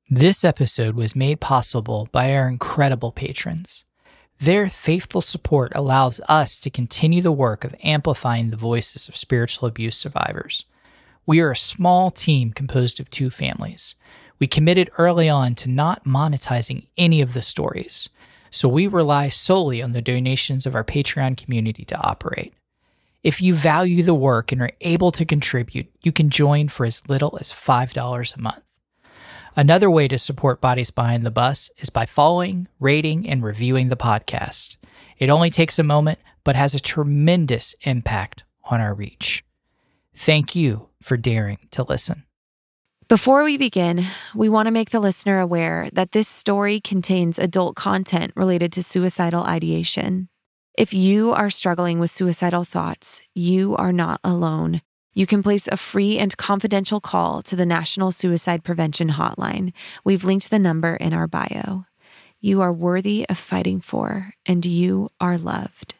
This episode was made possible by our incredible patrons. Their faithful support allows us to continue the work of amplifying the voices of spiritual abuse survivors. We are a small team composed of 2 families. We committed early on to not monetizing any of the stories, so we rely solely on the donations of our Patreon community to operate. If you value the work and are able to contribute, you can join for as little as $5 a month. Another way to support Bodies Behind the Bus is by following, rating, and reviewing the podcast. It only takes a moment, but has a tremendous impact on our reach. Thank you for daring to listen. Before we begin, we want to make the listener aware that this story contains adult content related to suicidal ideation. If you are struggling with suicidal thoughts, you are not alone. You can place a free and confidential call to the National Suicide Prevention Hotline. We've linked the number in our bio. You are worthy of fighting for, and you are loved.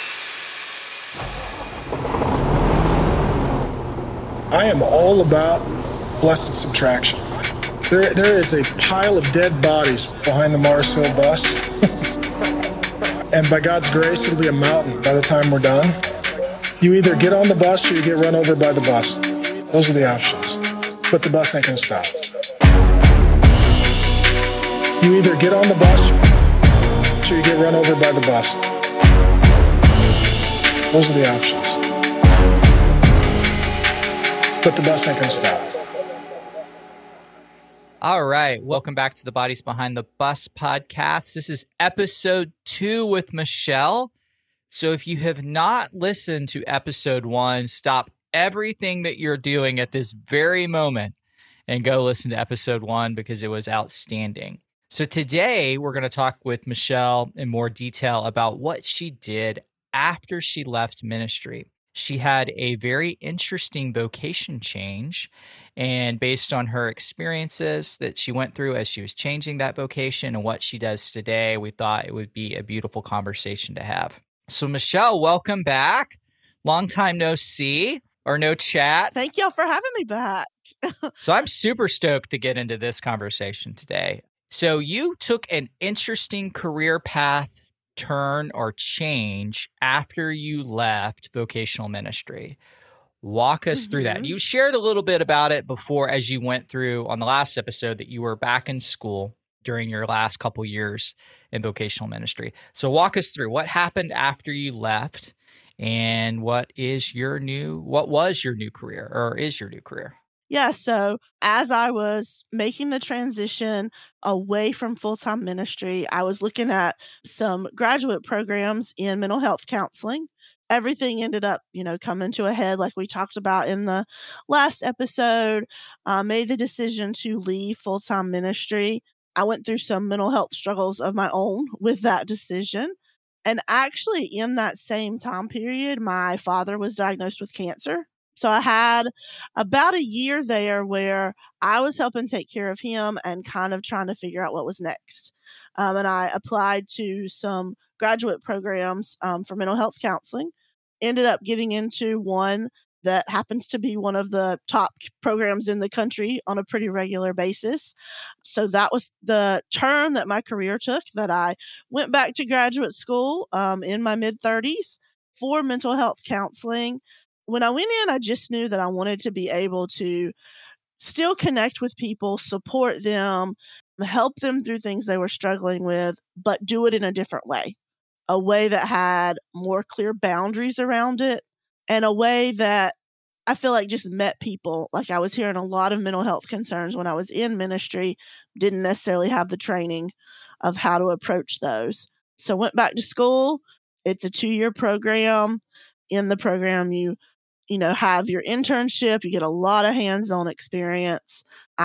I am all about blessed subtraction. There is a pile of dead bodies behind the Mars Hill bus. And by God's grace, it'll be a mountain by the time we're done. You either get on the bus or you get run over by the bus. Those are the options. But the bus ain't gonna stop. You either get on the bus or you get run over by the bus. Those are the options. But the bus ain't gonna stop. All right, welcome back to the Bodies Behind the Bus podcast. This is episode 2 with Michelle. So if you have not listened to episode 1, stop everything that you're doing at this very moment and go listen to episode 1 because it was outstanding. So today we're going to talk with Michelle in more detail about what she did after she left ministry. She had a very interesting vocation change, and based on her experiences that she went through as she was changing that vocation and what she does today, we thought it would be a beautiful conversation to have. So Michelle, welcome back. Long time no see or no chat. Thank y'all for having me back. So I'm super stoked to get into this conversation today. So you took an interesting career path turn or change after you left vocational ministry. Walk us through that. You shared a little bit about it before as you went through on the last episode that you were back in school during your last couple years in vocational ministry. So walk us through what happened after you left and what was your new career or is your new career? Yeah, so as I was making the transition away from full-time ministry, I was looking at some graduate programs in mental health counseling. Everything ended up, coming to a head like we talked about in the last episode. Made the decision to leave full-time ministry. I went through some mental health struggles of my own with that decision. And actually, in that same time period, my father was diagnosed with cancer. So I had about a year there where I was helping take care of him and kind of trying to figure out what was next. And I applied to some graduate programs for mental health counseling. Ended up getting into one that happens to be one of the top programs in the country on a pretty regular basis. So that was the turn that my career took, that I went back to graduate school in my mid-30s for mental health counseling. When I went in, I just knew that I wanted to be able to still connect with people, support them, help them through things they were struggling with, but do it in a different way, a way that had more clear boundaries around it, and a way that I feel like just met people. Like I was hearing a lot of mental health concerns when I was in ministry, didn't necessarily have the training of how to approach those. So went back to school. It's a 2-year program. In the program, you have your internship, you get a lot of hands-on experience.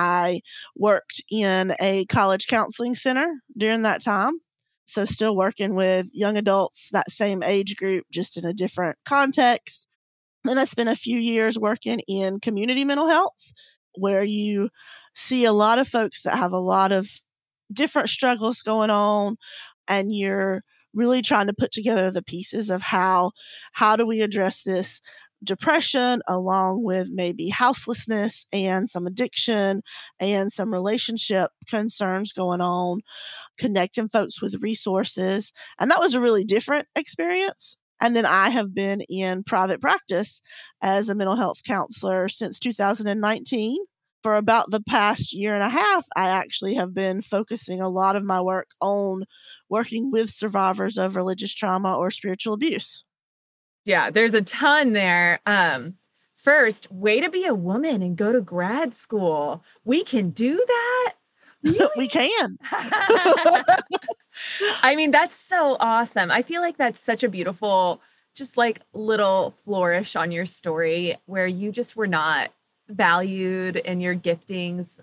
I worked in a college counseling center during that time. So still working with young adults, that same age group, just in a different context. Then I spent a few years working in community mental health, where you see a lot of folks that have a lot of different struggles going on, and you're really trying to put together the pieces of how do we address this depression, along with maybe houselessness and some addiction and some relationship concerns going on, connecting folks with resources. And that was a really different experience. And then I have been in private practice as a mental health counselor since 2019. For about the past year and a half, I actually have been focusing a lot of my work on working with survivors of religious trauma or spiritual abuse. Yeah, there's a ton there. First, way to be a woman and go to grad school. We can do that? Really? We can. I mean, that's so awesome. I feel like that's such a beautiful, just like little flourish on your story where you just were not valued and your giftings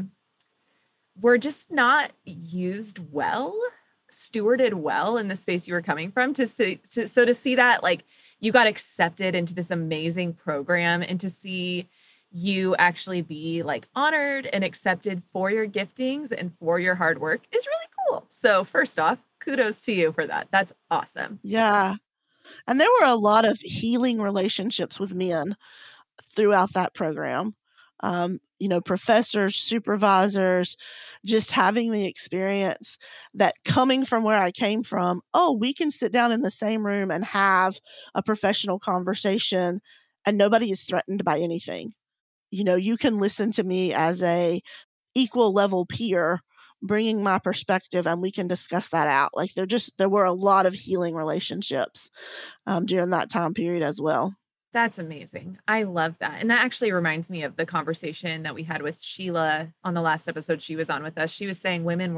were just not used well, stewarded well in the space you were coming from. So to see that, like, you got accepted into this amazing program and to see you actually be like honored and accepted for your giftings and for your hard work is really cool. So first off, kudos to you for that. That's awesome. Yeah. And there were a lot of healing relationships with men throughout that program. Professors, supervisors, just having the experience that coming from where I came from, we can sit down in the same room and have a professional conversation and nobody is threatened by anything. You can listen to me as a equal level peer, bringing my perspective, and we can discuss that out. Like there were a lot of healing relationships during that time period as well. That's amazing. I love that. And that actually reminds me of the conversation that we had with Sheila on the last episode she was on with us. She was saying women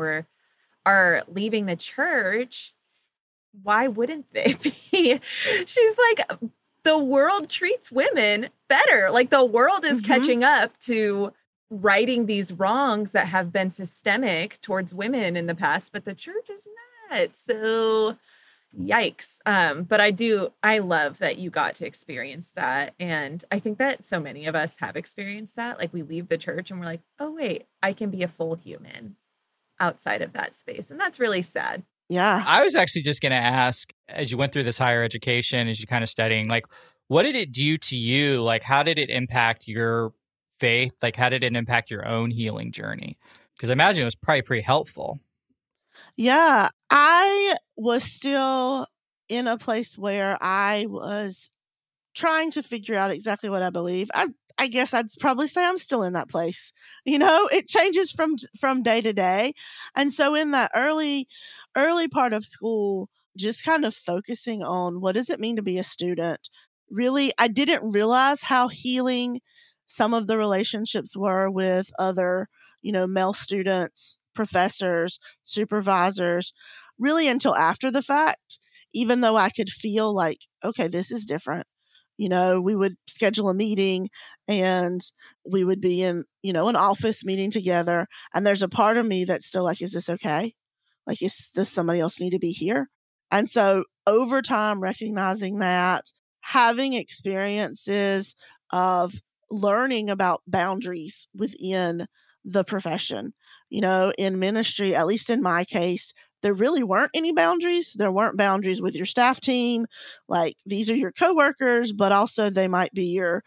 are leaving the church. Why wouldn't they be? She's like, the world treats women better. Like the world is catching up to righting these wrongs that have been systemic towards women in the past, but the church is not. So yikes. But I love that you got to experience that. And I think that so many of us have experienced that. Like we leave the church and we're like, oh wait, I can be a full human outside of that space. And that's really sad. Yeah. I was actually just going to ask, as you went through this higher education, as you kind of studying, like, what did it do to you? Like, how did it impact your faith? Like, how did it impact your own healing journey? Because I imagine it was probably pretty helpful. Yeah, I was still in a place where I was trying to figure out exactly what I believe. I guess I'd probably say I'm still in that place. It changes from day to day. And so in that early part of school, just kind of focusing on what does it mean to be a student? Really, I didn't realize how healing some of the relationships were with other, male students, professors, supervisors, really until after the fact, even though I could feel like, okay, this is different. We would schedule a meeting and we would be in, an office meeting together. And there's a part of me that's still like, is this okay? Like, does somebody else need to be here? And so over time, recognizing that, having experiences of learning about boundaries within the profession, in ministry, at least in my case, there really weren't any boundaries. There weren't boundaries with your staff team. Like, these are your coworkers, but also they might be your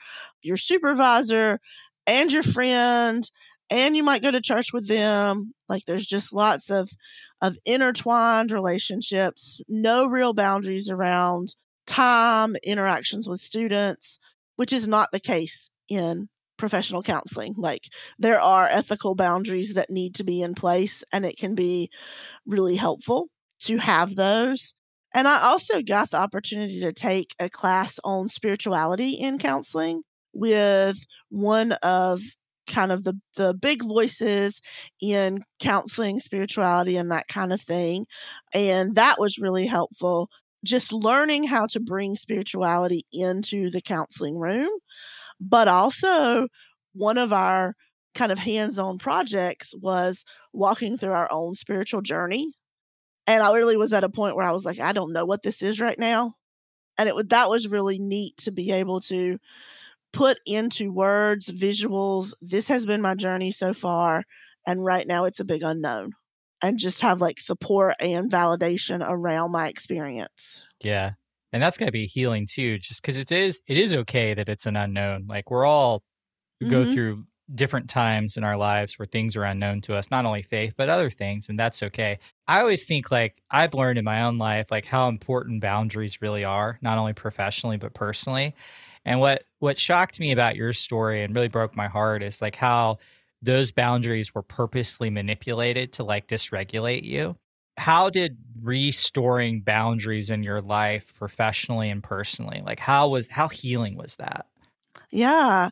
supervisor and your friend, and you might go to church with them. Like, there's just lots of intertwined relationships, no real boundaries around time, interactions with students, which is not the case in professional counseling. Like, there are ethical boundaries that need to be in place, and it can be really helpful to have those. And I also got the opportunity to take a class on spirituality in counseling with one of kind of the big voices in counseling, spirituality, and that kind of thing. And that was really helpful, just learning how to bring spirituality into the counseling room. But also, one of our kind of hands-on projects was walking through our own spiritual journey. And I really was at a point where I was like, I don't know what this is right now. And that was really neat to be able to put into words, visuals, this has been my journey so far, and right now it's a big unknown. And just have like support and validation around my experience. Yeah. And that's got to be healing too, just because it is okay that it's an unknown. Like we're all go through different times in our lives where things are unknown to us, not only faith, but other things. And that's okay. I always think like I've learned in my own life, like how important boundaries really are, not only professionally, but personally. And what shocked me about your story and really broke my heart is like how those boundaries were purposely manipulated to like dysregulate you. How did restoring boundaries in your life professionally and personally, like how healing was that? Yeah.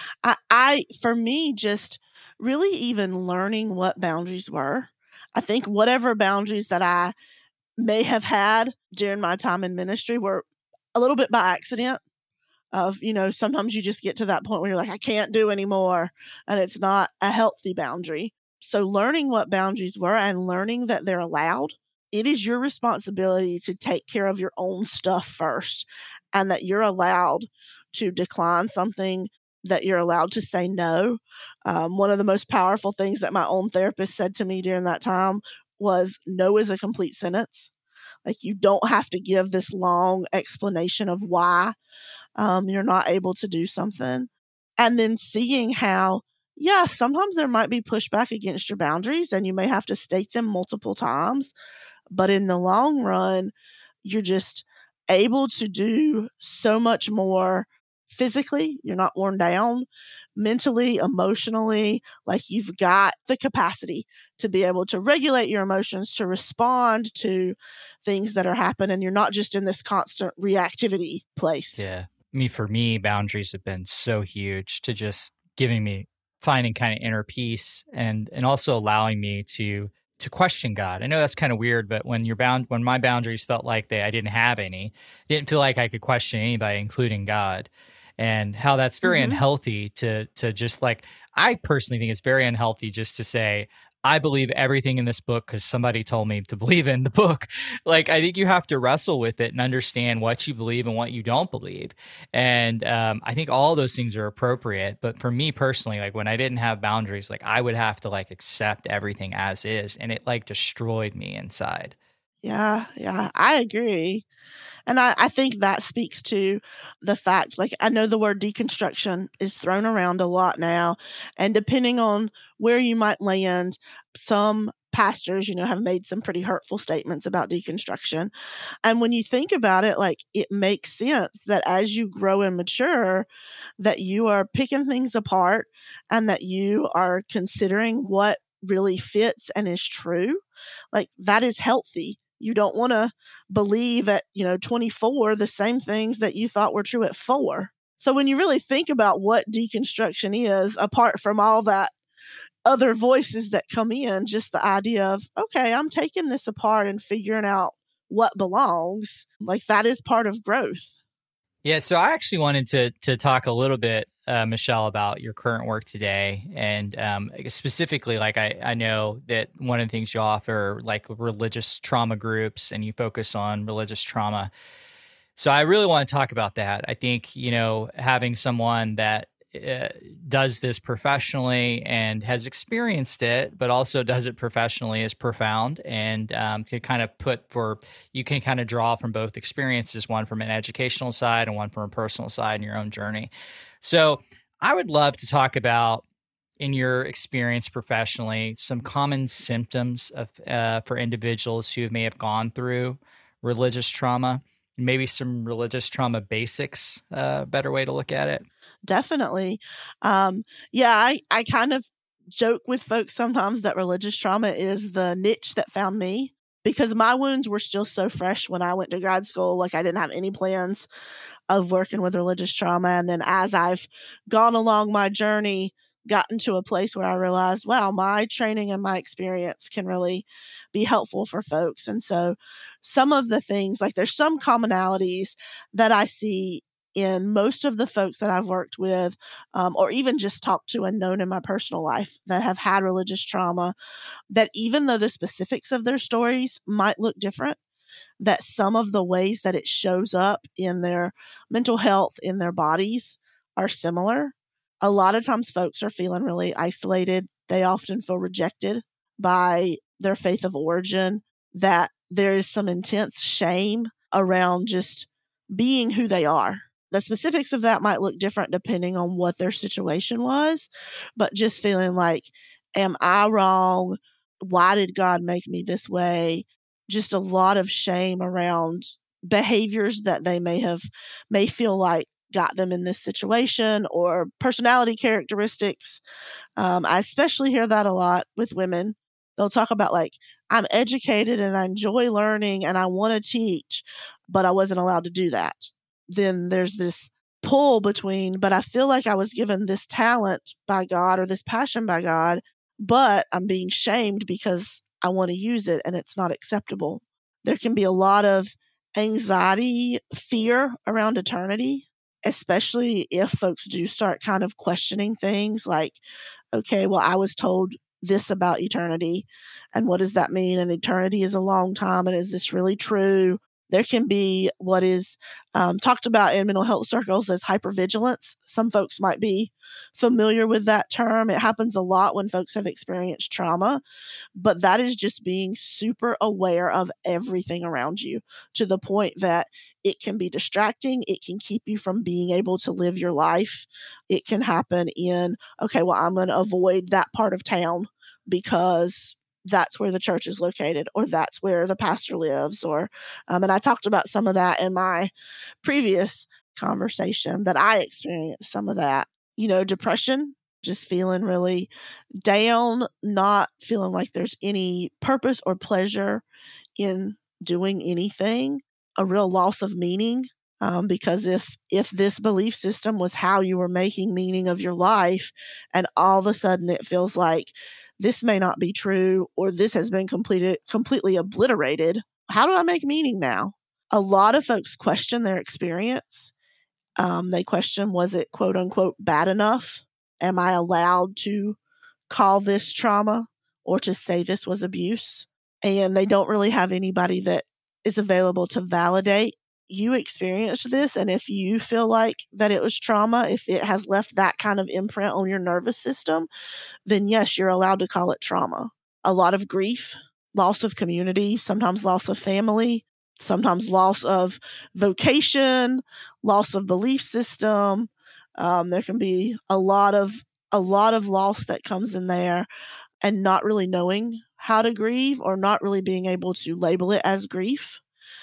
I for me, just really even learning what boundaries were. I think whatever boundaries that I may have had during my time in ministry were a little bit by accident of, sometimes you just get to that point where you're like, I can't do anymore. And it's not a healthy boundary. So learning what boundaries were and learning that they're allowed, it is your responsibility to take care of your own stuff first, and that you're allowed to decline something, that you're allowed to say no. One of the most powerful things that my own therapist said to me during that time was no is a complete sentence. Like you don't have to give this long explanation of why you're not able to do something. And then seeing how, sometimes there might be pushback against your boundaries and you may have to state them multiple times. But in the long run, you're just able to do so much more physically. You're not worn down mentally, emotionally. Like you've got the capacity to be able to regulate your emotions, to respond to things that are happening. You're not just in this constant reactivity place. Yeah. I mean, for me, boundaries have been so huge to just finding kind of inner peace and also allowing me to question God. I know that's kind of weird, but when my boundaries felt like I didn't have any, I didn't feel like I could question anybody, including God. And how that's very unhealthy to just like, I personally think it's very unhealthy just to say, I believe everything in this book because somebody told me to believe in the book. Like, I think you have to wrestle with it and understand what you believe and what you don't believe. And I think all those things are appropriate. But for me personally, like when I didn't have boundaries, like I would have to like accept everything as is. And it like destroyed me inside. Yeah, I agree. And I think that speaks to the fact, like, I know the word deconstruction is thrown around a lot now. And depending on where you might land, some pastors, have made some pretty hurtful statements about deconstruction. And when you think about it, like, it makes sense that as you grow and mature, that you are picking things apart and that you are considering what really fits and is true. Like, that is healthy. You don't want to believe at, 24, the same things that you thought were true at 4. So when you really think about what deconstruction is, apart from all that other voices that come in, just the idea of, okay, I'm taking this apart and figuring out what belongs, like that is part of growth. Yeah, so I actually wanted to talk a little bit, Michelle, about your current work today. And specifically, like I know that one of the things you offer, like religious trauma groups, and you focus on religious trauma. So I really want to talk about that. I think, having someone that does this professionally and has experienced it, but also does it professionally is profound, and can kind of you can kind of draw from both experiences, one from an educational side and one from a personal side in your own journey. So I would love to talk about, in your experience professionally, some common symptoms of for individuals who may have gone through religious trauma, maybe some religious trauma basics, better way to look at it. Definitely. I kind of joke with folks sometimes that religious trauma is the niche that found me, because my wounds were still so fresh when I went to grad school. Like I didn't have any plans of working with religious trauma. And then as I've gone along my journey, gotten to a place where I realized, wow, my training and my experience can really be helpful for folks. And so some of the things, like there's some commonalities that I see in most of the folks that I've worked with, or even just talked to and known in my personal life that have had religious trauma, that even though the specifics of their stories might look different, that some of the ways that it shows up in their mental health, in their bodies, are similar. A lot of times folks are feeling really isolated. They often feel rejected by their faith of origin, that there is some intense shame around just being who they are. The specifics of that might look different depending on what their situation was, but just feeling like, am I wrong? Why did God make me this way? Just a lot of shame around behaviors that they may feel like got them in this situation, or personality characteristics. I especially hear that a lot with women. They'll talk about like, I'm educated and I enjoy learning and I want to teach, but I wasn't allowed to do that. Then there's this pull between, but I feel like I was given this talent by God or this passion by God, but I'm being shamed because I want to use it and it's not acceptable. There can be a lot of anxiety, fear around eternity, especially if folks do start kind of questioning things like, okay, well, I was told this about eternity, and what does that mean? And eternity is a long time, and is this really true? There can be what is talked about in mental health circles as hypervigilance. Some folks might be familiar with that term. It happens a lot when folks have experienced trauma, but that is just being super aware of everything around you to the point that it can be distracting. It can keep you from being able to live your life. It can happen in, okay, well, I'm going to avoid that part of town because that's where the church is located, or that's where the pastor lives, or, and I talked about some of that in my previous conversation that I experienced some of that, depression, just feeling really down, not feeling like there's any purpose or pleasure in doing anything, a real loss of meaning. Because if this belief system was how you were making meaning of your life, and all of a sudden it feels like this may not be true, or this has been completely obliterated, how do I make meaning now? A lot of folks question their experience. They question, was it quote unquote bad enough? Am I allowed to call this trauma or to say this was abuse? And they don't really have anybody that is available to validate you experienced this. And if you feel like that it was trauma, if it has left that kind of imprint on your nervous system, then yes, you're allowed to call it trauma. A lot of grief, loss of community, sometimes loss of family, sometimes loss of vocation, loss of belief system. There can be a lot of loss that comes in there, and not really knowing how to grieve or not really being able to label it as grief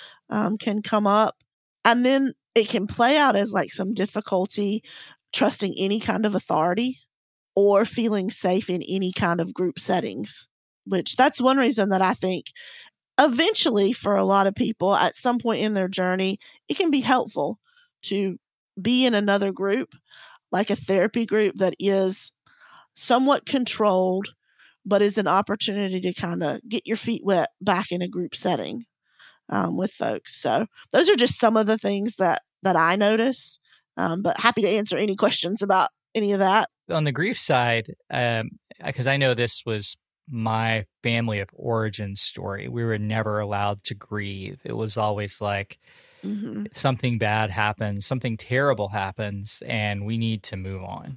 can come up. And then it can play out as like some difficulty trusting any kind of authority or feeling safe in any kind of group settings, which that's one reason that I think eventually for a lot of people at some point in their journey, it can be helpful to be in another group, like a therapy group that is somewhat controlled, but is an opportunity to kind of get your feet wet back in a group setting with folks. So those are just some of the things that I notice, but happy to answer any questions about any of that. On the grief side, because I know this was my family of origin story, we were never allowed to grieve. It was always like something bad happens, something terrible happens, and we need to move on.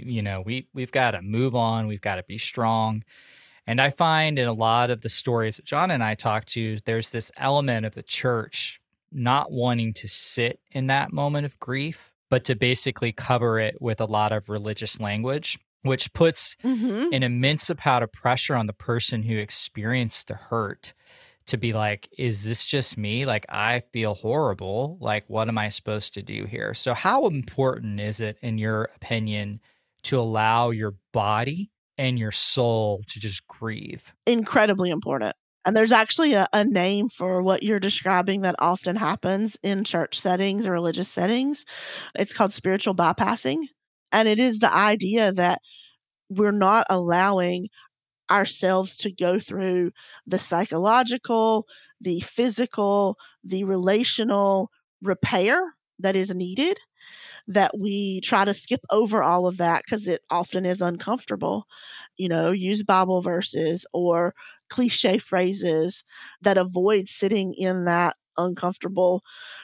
We've got to move on. We've got to be strong. And I find in a lot of the stories that John and I talk to, there's this element of the church not wanting to sit in that moment of grief, but to basically cover it with a lot of religious language, which puts an immense amount of pressure on the person who experienced the hurt to be like, is this just me? Like, I feel horrible. Like, what am I supposed to do here? So how important is it, in your opinion, to allow your body and your soul to just grieve? Incredibly important. And there's actually a name for what you're describing that often happens in church settings or religious settings. It's called spiritual bypassing. And it is the idea that we're not allowing ourselves to go through the psychological, the physical, the relational repair that is needed, that we try to skip over all of that because it often is uncomfortable. Use Bible verses or cliche phrases that avoid sitting in that uncomfortable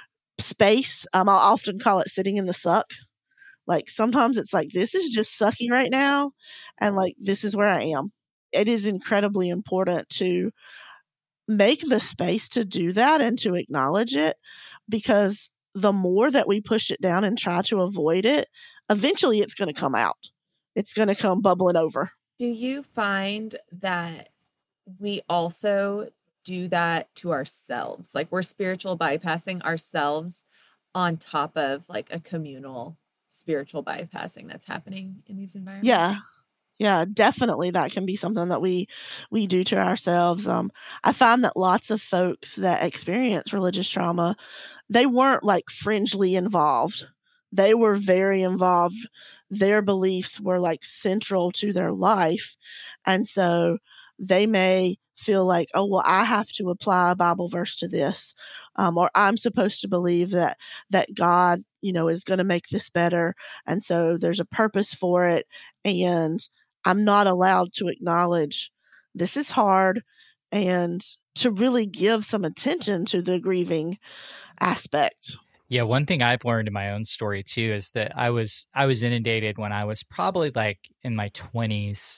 space. I'll often call it sitting in the suck. Like sometimes it's like, this is just sucky right now. And like, this is where I am. It is incredibly important to make the space to do that and to acknowledge it, because the more that we push it down and try to avoid it, eventually it's going to come out. It's going to come bubbling over. Do you find that we also do that to ourselves? Like we're spiritual bypassing ourselves on top of like a communal spiritual bypassing that's happening in these environments? Yeah, definitely that can be something that we do to ourselves. I find that lots of folks that experience religious trauma, they weren't like fringely involved. They were very involved. Their beliefs were like central to their life. And so they may feel like, oh, well, I have to apply a Bible verse to this, or I'm supposed to believe that God, is going to make this better. And so there's a purpose for it. And I'm not allowed to acknowledge this is hard and to really give some attention to the grieving aspect. Yeah, one thing I've learned in my own story too is that I was inundated when I was probably like in my 20s,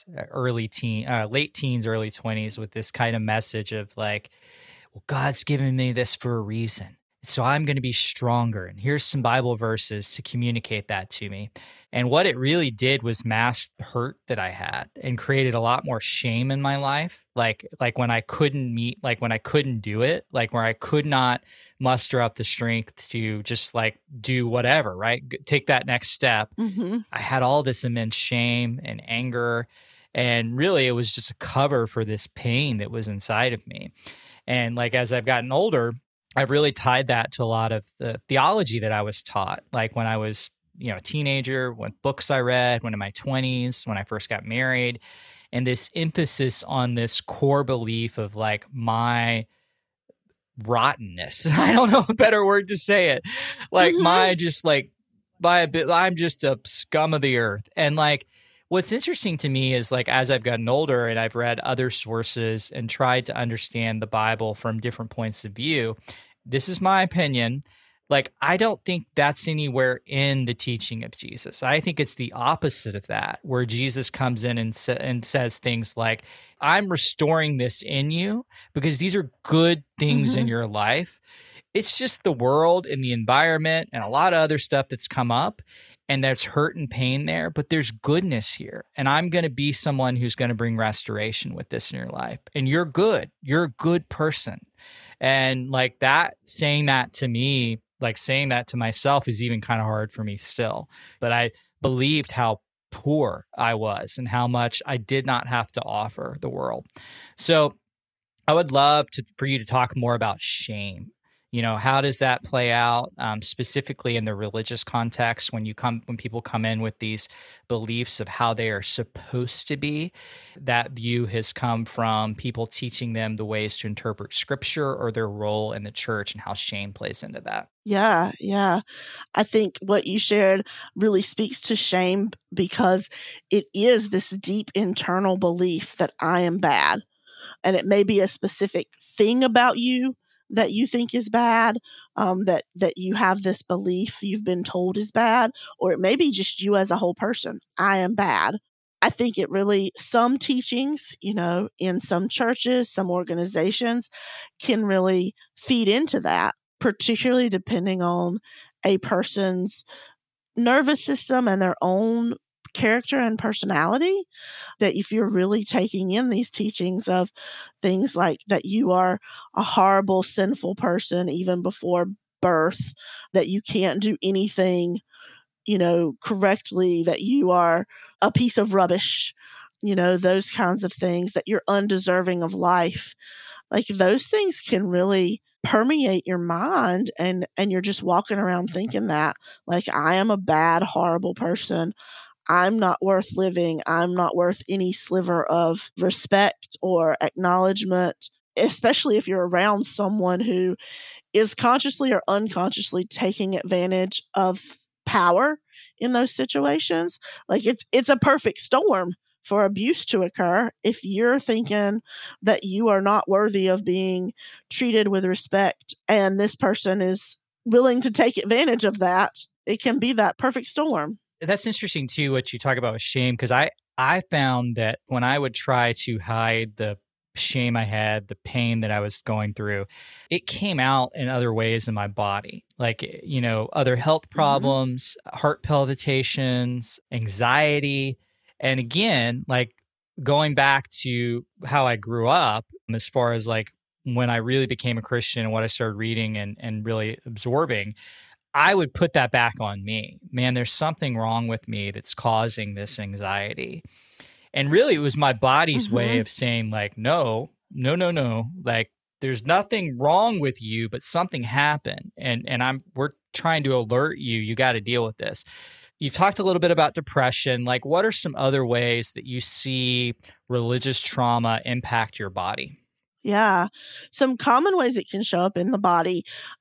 late teens, early 20s with this kind of message of like, well, God's given me this for a reason. So I'm going to be stronger. And here's some Bible verses to communicate that to me. And what it really did was mask the hurt that I had and created a lot more shame in my life. Like when I couldn't when I couldn't do it, like where I could not muster up the strength to just like do whatever, right? Take that next step. Mm-hmm. I had all this immense shame and anger. And really it was just a cover for this pain that was inside of me. And like, as I've gotten older, I've really tied that to a lot of the theology that I was taught, like when I was, a teenager, what books I read, when in my 20s, when I first got married, and this emphasis on this core belief of like my rottenness. I don't know a better word to say it. Like my just like by a bit, I'm just a scum of the earth. And like, what's interesting to me is like, as I've gotten older and I've read other sources and tried to understand the Bible from different points of view, this is my opinion. Like, I don't think that's anywhere in the teaching of Jesus. I think it's the opposite of that, where Jesus comes in and says things like, I'm restoring this in you because these are good things in your life. It's just the world and the environment and a lot of other stuff that's come up. And there's hurt and pain there, but there's goodness here. And I'm going to be someone who's going to bring restoration with this in your life. And you're good. You're a good person. And like that, saying that to me, like saying that to myself is even kind of hard for me still. But I believed how poor I was and how much I did not have to offer the world. So I would love for you to talk more about shame. How does that play out specifically in the religious context when people come in with these beliefs of how they are supposed to be? That view has come from people teaching them the ways to interpret scripture or their role in the church and how shame plays into that. Yeah. I think what you shared really speaks to shame because it is this deep internal belief that I am bad. And it may be a specific thing about you that you think is bad, that you have this belief you've been told is bad, or it may be just you as a whole person. I am bad. I think it really, some teachings, in some churches, some organizations can really feed into that, particularly depending on a person's nervous system and their own character and personality, that if you're really taking in these teachings of things like that you are a horrible, sinful person even before birth, that you can't do anything, correctly, that you are a piece of rubbish, those kinds of things, that you're undeserving of life, like those things can really permeate your mind and you're just walking around thinking that like, I am a bad, horrible person. I'm not worth living. I'm not worth any sliver of respect or acknowledgement, especially if you're around someone who is consciously or unconsciously taking advantage of power in those situations. Like it's a perfect storm for abuse to occur. If you're thinking that you are not worthy of being treated with respect and this person is willing to take advantage of that, it can be that perfect storm. That's interesting too, what you talk about with shame, because I found that when I would try to hide the shame I had, the pain that I was going through, it came out in other ways in my body, like, other health problems, heart palpitations, anxiety. And again, like going back to how I grew up, as far as like when I really became a Christian and what I started reading and really absorbing, I would put that back on me. Man, there's something wrong with me that's causing this anxiety. And really, it was my body's way of saying, like, no. Like, there's nothing wrong with you, but something happened. And we're trying to alert you. You got to deal with this. You've talked a little bit about depression. Like, what are some other ways that you see religious trauma impact your body? Yeah. Some common ways it can show up in the body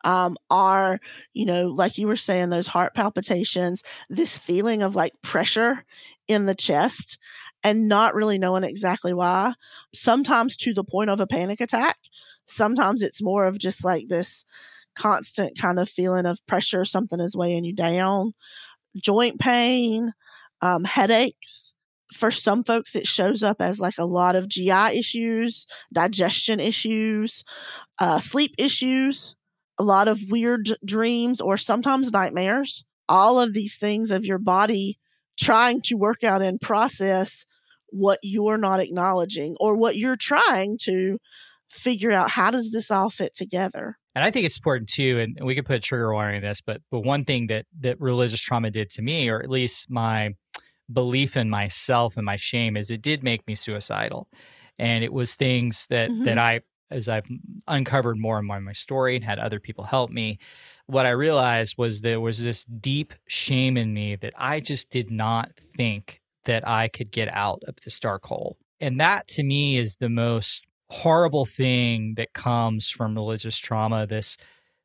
are, like you were saying, those heart palpitations, this feeling of like pressure in the chest and not really knowing exactly why, sometimes to the point of a panic attack. Sometimes it's more of just like this constant kind of feeling of pressure, something is weighing you down, joint pain, headaches. For some folks, it shows up as like a lot of GI issues, digestion issues, sleep issues, a lot of weird dreams, or sometimes nightmares. All of these things of your body trying to work out and process what you're not acknowledging or what you're trying to figure out. How does this all fit together? And I think it's important too, and we could put a trigger warning on this, but one thing that religious trauma did to me, or at least my belief in myself and my shame, is it did make me suicidal. And it was things that I, as I've uncovered more and more in my story and had other people help me, what I realized was there was this deep shame in me that I just did not think that I could get out of this dark hole. And that to me is the most horrible thing that comes from religious trauma, this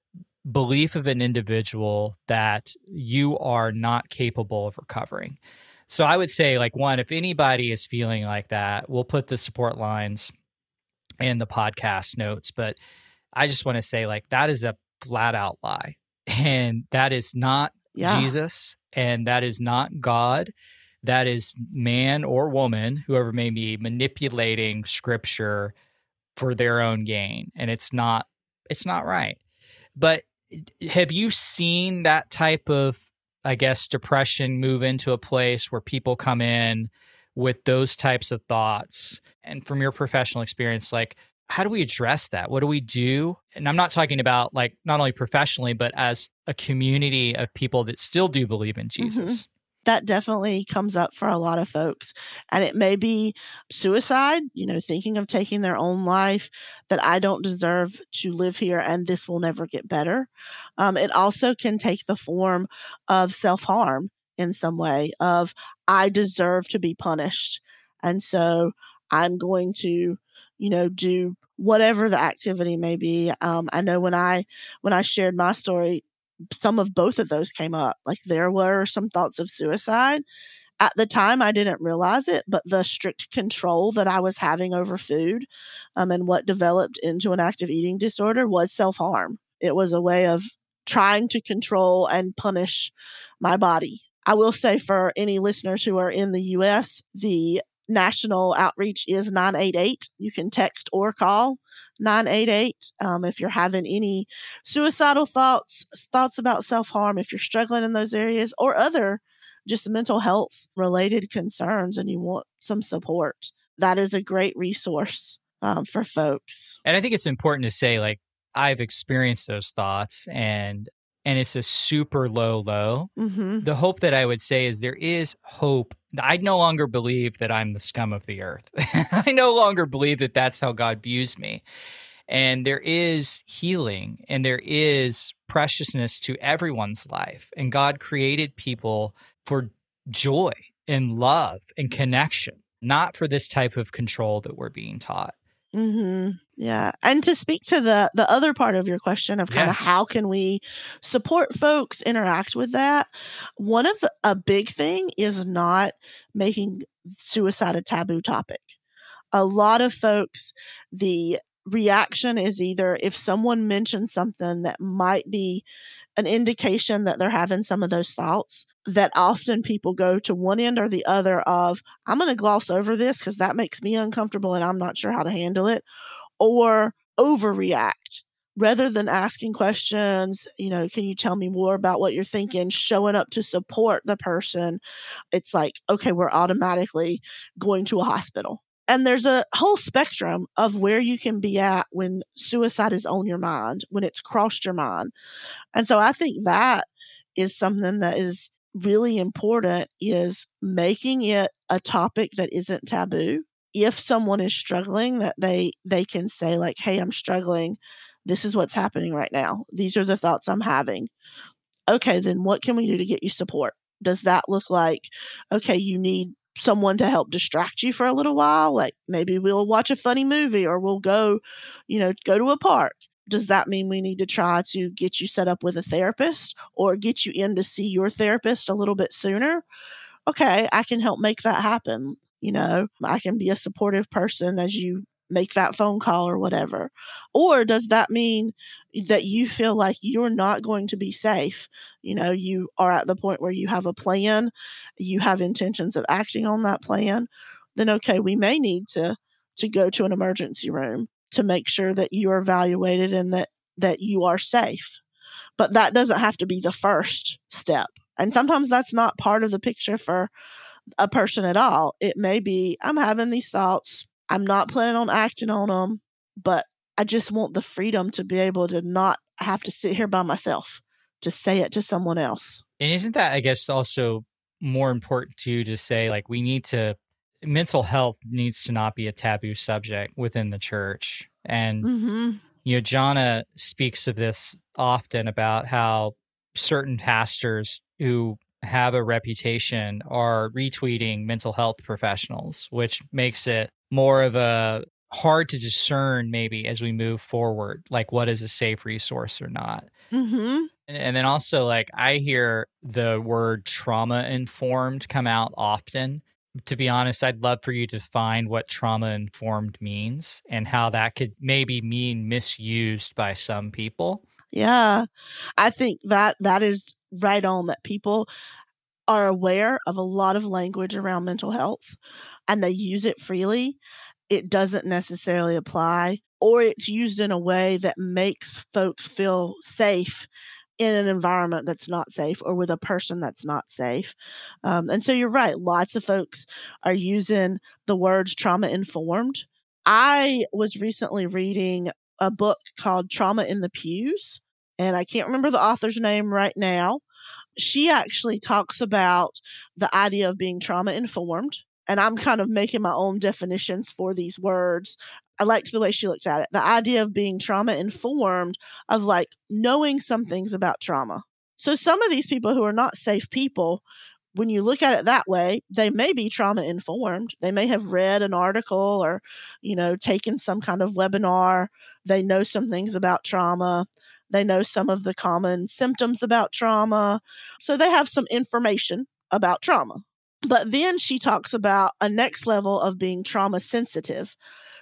belief of an individual that you are not capable of recovering. So I would say, like, one, if anybody is feeling like that, we'll put the support lines in the podcast notes. But I just want to say, like, that is a flat out lie. And that is not Jesus. And that is not God. That is man or woman, whoever may be manipulating scripture for their own gain. And it's not right. But have you seen that type of, I guess, depression move into a place where people come in with those types of thoughts? And from your professional experience, like, how do we address that? What do we do? And I'm not talking about like not only professionally, but as a community of people that still do believe in Jesus. That definitely comes up for a lot of folks. And it may be suicide, thinking of taking their own life, that I don't deserve to live here and this will never get better. It also can take the form of self-harm in some way, of I deserve to be punished. And so I'm going to, do whatever the activity may be. I know when I shared my story, some of both of those came up. Like, there were some thoughts of suicide. At the time, I didn't realize it, but the strict control that I was having over food and what developed into an active eating disorder was self-harm. It was a way of trying to control and punish my body. I will say, for any listeners who are in the U.S., the national outreach is 988. You can text or call 988 if you're having any suicidal thoughts about self-harm, if you're struggling in those areas, or other just mental health related concerns and you want some support. That is a great resource for folks. And I think it's important to say, like, I've experienced those thoughts and it's a super low. The hope that I would say is there is hope. I no longer believe that I'm the scum of the earth. I no longer believe that that's how God views me. And there is healing and there is preciousness to everyone's life. And God created people for joy and love and connection, not for this type of control that we're being taught. Yeah. And to speak to the other part of your question of kind of how can we support folks interact with that, one of a big thing is not making suicide a taboo topic. A lot of folks, the reaction is either if someone mentions something that might be an indication that they're having some of those thoughts, that often people go to one end or the other of, I'm going to gloss over this because that makes me uncomfortable and I'm not sure how to handle it, or overreact. Rather than asking questions, can you tell me more about what you're thinking, showing up to support the person, it's like, okay, we're automatically going to a hospital. And there's a whole spectrum of where you can be at when suicide is on your mind, when it's crossed your mind. And so I think that is something that is really important, is making it a topic that isn't taboo. If someone is struggling, that they can say like, hey, I'm struggling. This is what's happening right now. These are the thoughts I'm having. Okay, then what can we do to get you support? Does that look like, okay, you need someone to help distract you for a little while? Like maybe we'll watch a funny movie or we'll go to a park. Does that mean we need to try to get you set up with a therapist or get you in to see your therapist a little bit sooner? Okay, I can help make that happen. I can be a supportive person as you make that phone call or whatever. Or does that mean that you feel like you're not going to be safe? You are at the point where you have a plan, you have intentions of acting on that plan, then okay, we may need to go to an emergency room to make sure that you are evaluated and that you are safe. But that doesn't have to be the first step. And sometimes that's not part of the picture for a person at all. It may be, I'm having these thoughts, I'm not planning on acting on them, but I just want the freedom to be able to not have to sit here by myself, to say it to someone else. And isn't that, I guess, also more important too, to say like mental health needs to not be a taboo subject within the church. And, Jana speaks of this often about how certain pastors who have a reputation are retweeting mental health professionals, which makes it more of a hard to discern maybe as we move forward, like what is a safe resource or not. Mm-hmm. And then also, like, I hear the word trauma-informed come out often. To be honest, I'd love for you to define what trauma-informed means and how that could maybe mean misused by some people. Yeah, I think that is right on, that people are aware of a lot of language around mental health and they use it freely. It doesn't necessarily apply, or it's used in a way that makes folks feel safe in an environment that's not safe or with a person that's not safe. And so you're right. Lots of folks are using the words trauma-informed. I was recently reading a book called Trauma in the Pews, and I can't remember the author's name right now. She actually talks about the idea of being trauma-informed, and I'm kind of making my own definitions for these words. I liked the way she looked at it. The idea of being trauma-informed, of like knowing some things about trauma. So some of these people who are not safe people, when you look at it that way, they may be trauma-informed. They may have read an article or, taken some kind of webinar. They know some things about trauma. They know some of the common symptoms about trauma. So they have some information about trauma. But then she talks about a next level of being trauma sensitive,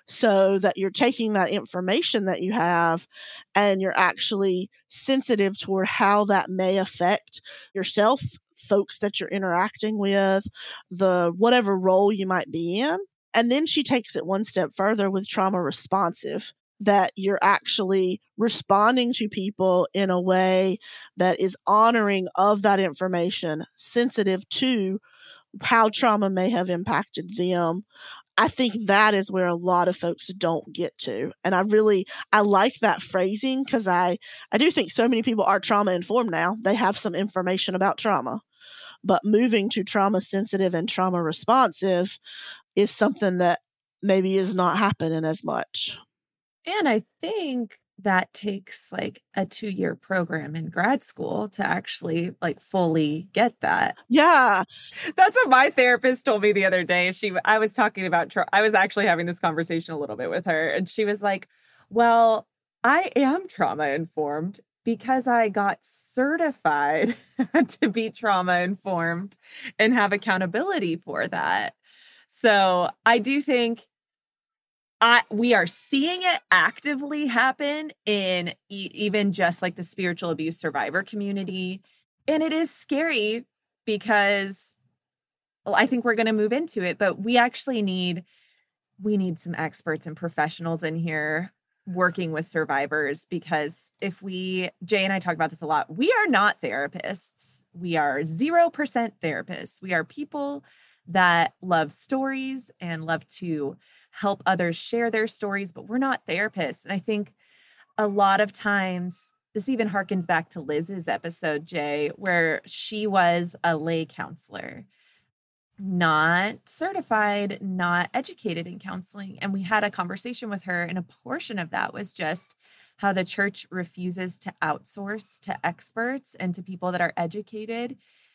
so that you're taking that information that you have and you're actually sensitive toward how that may affect yourself, folks that you're interacting with, the whatever role you might be in. And then she takes it one step further with trauma responsive, that you're actually responding to people in a way that is honoring of that information, sensitive to how trauma may have impacted them. I think that is where a lot of folks don't get to. And I like that phrasing, because I do think so many people are trauma informed now. They have some information about trauma. But moving to trauma sensitive and trauma responsive is something that maybe is not happening as much. And I think that takes like a 2-year program in grad school to actually like fully get that. Yeah. That's what my therapist told me the other day. I was talking about, I was actually having this conversation a little bit with her, and she was like, well, I am trauma informed because I got certified to be trauma informed and have accountability for that. So I do think We are seeing it actively happen in even just like the spiritual abuse survivor community. And it is scary because, well, I think we're going to move into it, but we actually need some experts and professionals in here working with survivors, because Jay and I talk about this a lot. We are not therapists. We are 0% therapists. We are people that love stories and love to help others share their stories, but we're not therapists. And I think a lot of times, this even harkens back to Liz's episode, Jay, where she was a lay counselor, not certified, not educated in counseling. And we had a conversation with her, and a portion of that was just how the church refuses to outsource to experts and to people that are educated.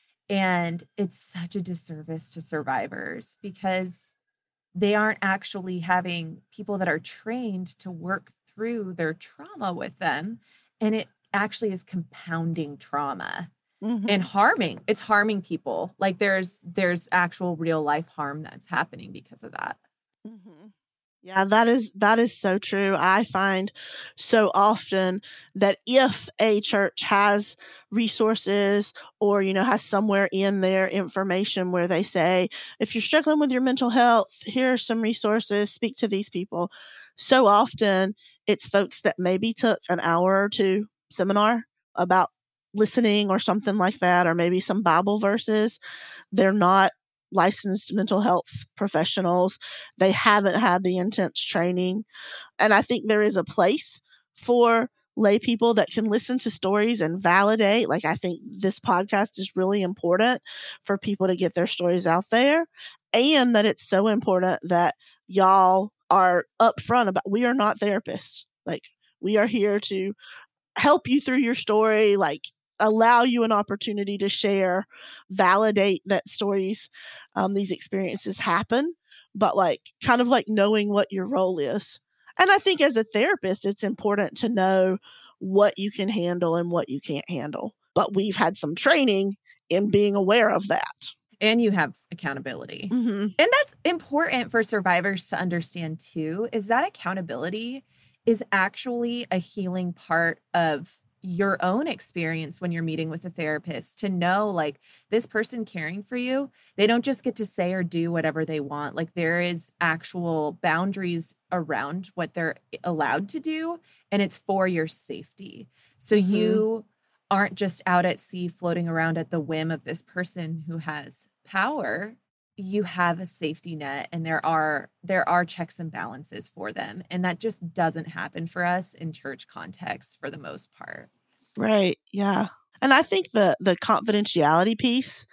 And it's such a disservice to survivors because they aren't actually having people that are trained to work through their trauma with them. And it actually is compounding trauma and it's harming people. Like there's actual real life harm that's happening because of that. Mm-hmm. Yeah, that is so true. I find so often that if a church has resources or, has somewhere in their information where they say, if you're struggling with your mental health, here are some resources, speak to these people. So often it's folks that maybe took an hour or two seminar about listening or something like that, or maybe some Bible verses. They're not licensed mental health professionals. They haven't had the intense training. And I think there is a place for lay people that can listen to stories and validate. Like, I think this podcast is really important for people to get their stories out there, and that it's so important that y'all are upfront about, we are not therapists. Like, we are here to help you through your story, like allow you an opportunity to share, validate that stories, these experiences happen, but like kind of like knowing what your role is. And I think as a therapist, it's important to know what you can handle and what you can't handle. But we've had some training in being aware of that. And you have accountability. Mm-hmm. And that's important for survivors to understand too, is that accountability is actually a healing part of your own experience when you're meeting with a therapist, to know like this person caring for you, they don't just get to say or do whatever they want. Like there is actual boundaries around what they're allowed to do, and it's for your safety. So you aren't just out at sea floating around at the whim of this person who has power. You have a safety net, and there are checks and balances for them. And that just doesn't happen for us in church contexts for the most part. Right. Yeah. And I think the confidentiality piece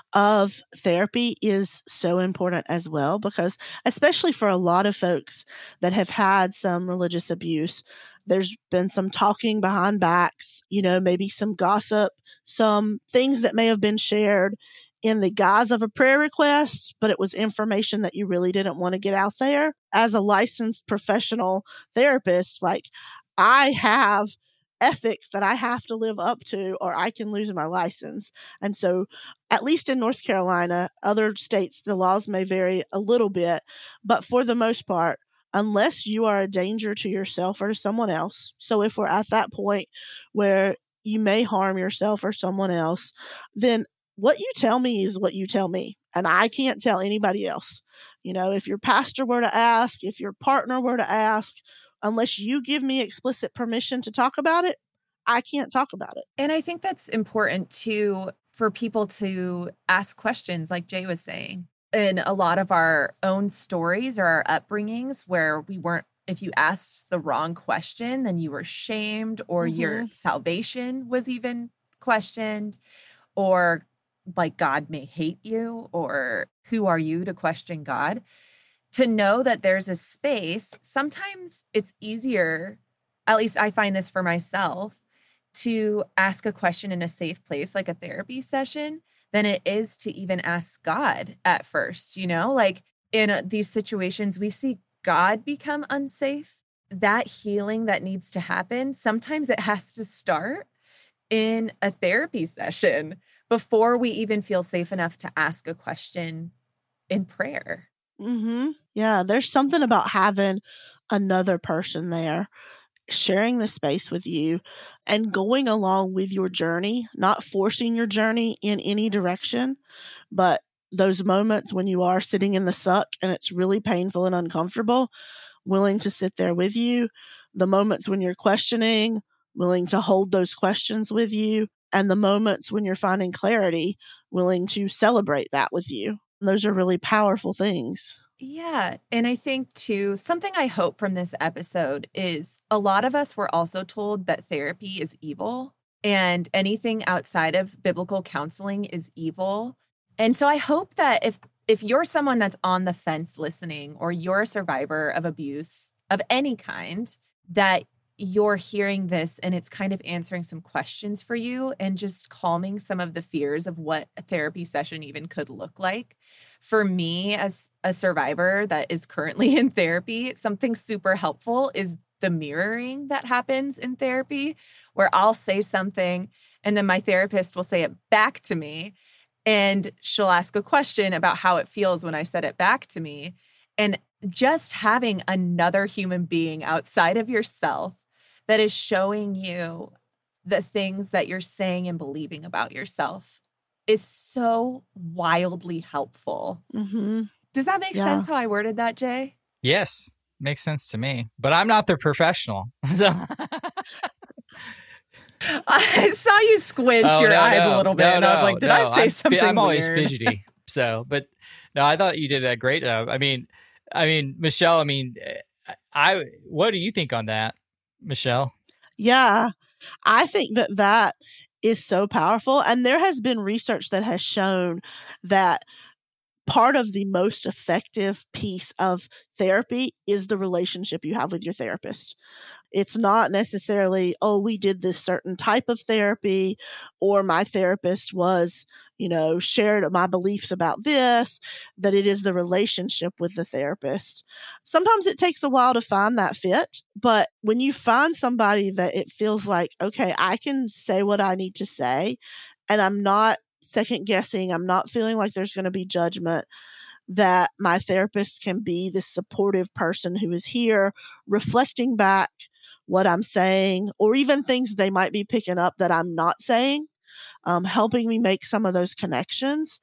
of therapy is so important as well, because especially for a lot of folks that have had some religious abuse, there's been some talking behind backs, maybe some gossip, some things that may have been shared in the guise of a prayer request, but it was information that you really didn't want to get out there. As a licensed professional therapist, like I have ethics that I have to live up to, or I can lose my license. And so at least in North Carolina, other states, the laws may vary a little bit, but for the most part, unless you are a danger to yourself or to someone else. So if we're at that point where you may harm yourself or someone else, then what you tell me is what you tell me, and I can't tell anybody else. If your pastor were to ask, if your partner were to ask, unless you give me explicit permission to talk about it, I can't talk about it. And I think that's important too, for people to ask questions like Jay was saying. In a lot of our own stories or our upbringings where if you asked the wrong question, then you were shamed, or your salvation was even questioned, or like God may hate you, or who are you to question God? To know that there's a space, sometimes it's easier, at least I find this for myself, to ask a question in a safe place, like a therapy session, than it is to even ask God at first. Like in these situations, we see God become unsafe. That healing that needs to happen, sometimes it has to start in a therapy session before we even feel safe enough to ask a question in prayer. Mm-hmm. Yeah, there's something about having another person there, sharing the space with you and going along with your journey, not forcing your journey in any direction, but those moments when you are sitting in the suck and it's really painful and uncomfortable, willing to sit there with you, the moments when you're questioning, willing to hold those questions with you, and the moments when you're finding clarity, willing to celebrate that with you. Those are really powerful things. Yeah. And I think, too, something I hope from this episode is a lot of us were also told that therapy is evil and anything outside of biblical counseling is evil. And so I hope that if you're someone that's on the fence listening, or you're a survivor of abuse of any kind, that you're hearing this and it's kind of answering some questions for you and just calming some of the fears of what a therapy session even could look like. For me, as a survivor that is currently in therapy, something super helpful is the mirroring that happens in therapy, where I'll say something and then my therapist will say it back to me. And she'll ask a question about how it feels when I said it back to me. And just having another human being outside of yourself that is showing you the things that you're saying and believing about yourself is so wildly helpful. Mm-hmm. Does that make sense how I worded that, Jay? Yes, makes sense to me. But I'm not the professional. So I saw you squinch your eyes a little bit, and I was like, did I say something I'm always weird? fidgety. So, but no, I thought you did a great job. I mean, Michelle, what do you think on that, Michelle? Yeah, I think that is so powerful. And there has been research that has shown that part of the most effective piece of therapy is the relationship you have with your therapist. It's not necessarily, oh, we did this certain type of therapy, or my therapist was, shared my beliefs about this, that it is the relationship with the therapist. Sometimes it takes a while to find that fit, but when you find somebody that it feels like, okay, I can say what I need to say, and I'm not second guessing, I'm not feeling like there's going to be judgment, that my therapist can be this supportive person who is here reflecting back what I'm saying, or even things they might be picking up that I'm not saying, helping me make some of those connections.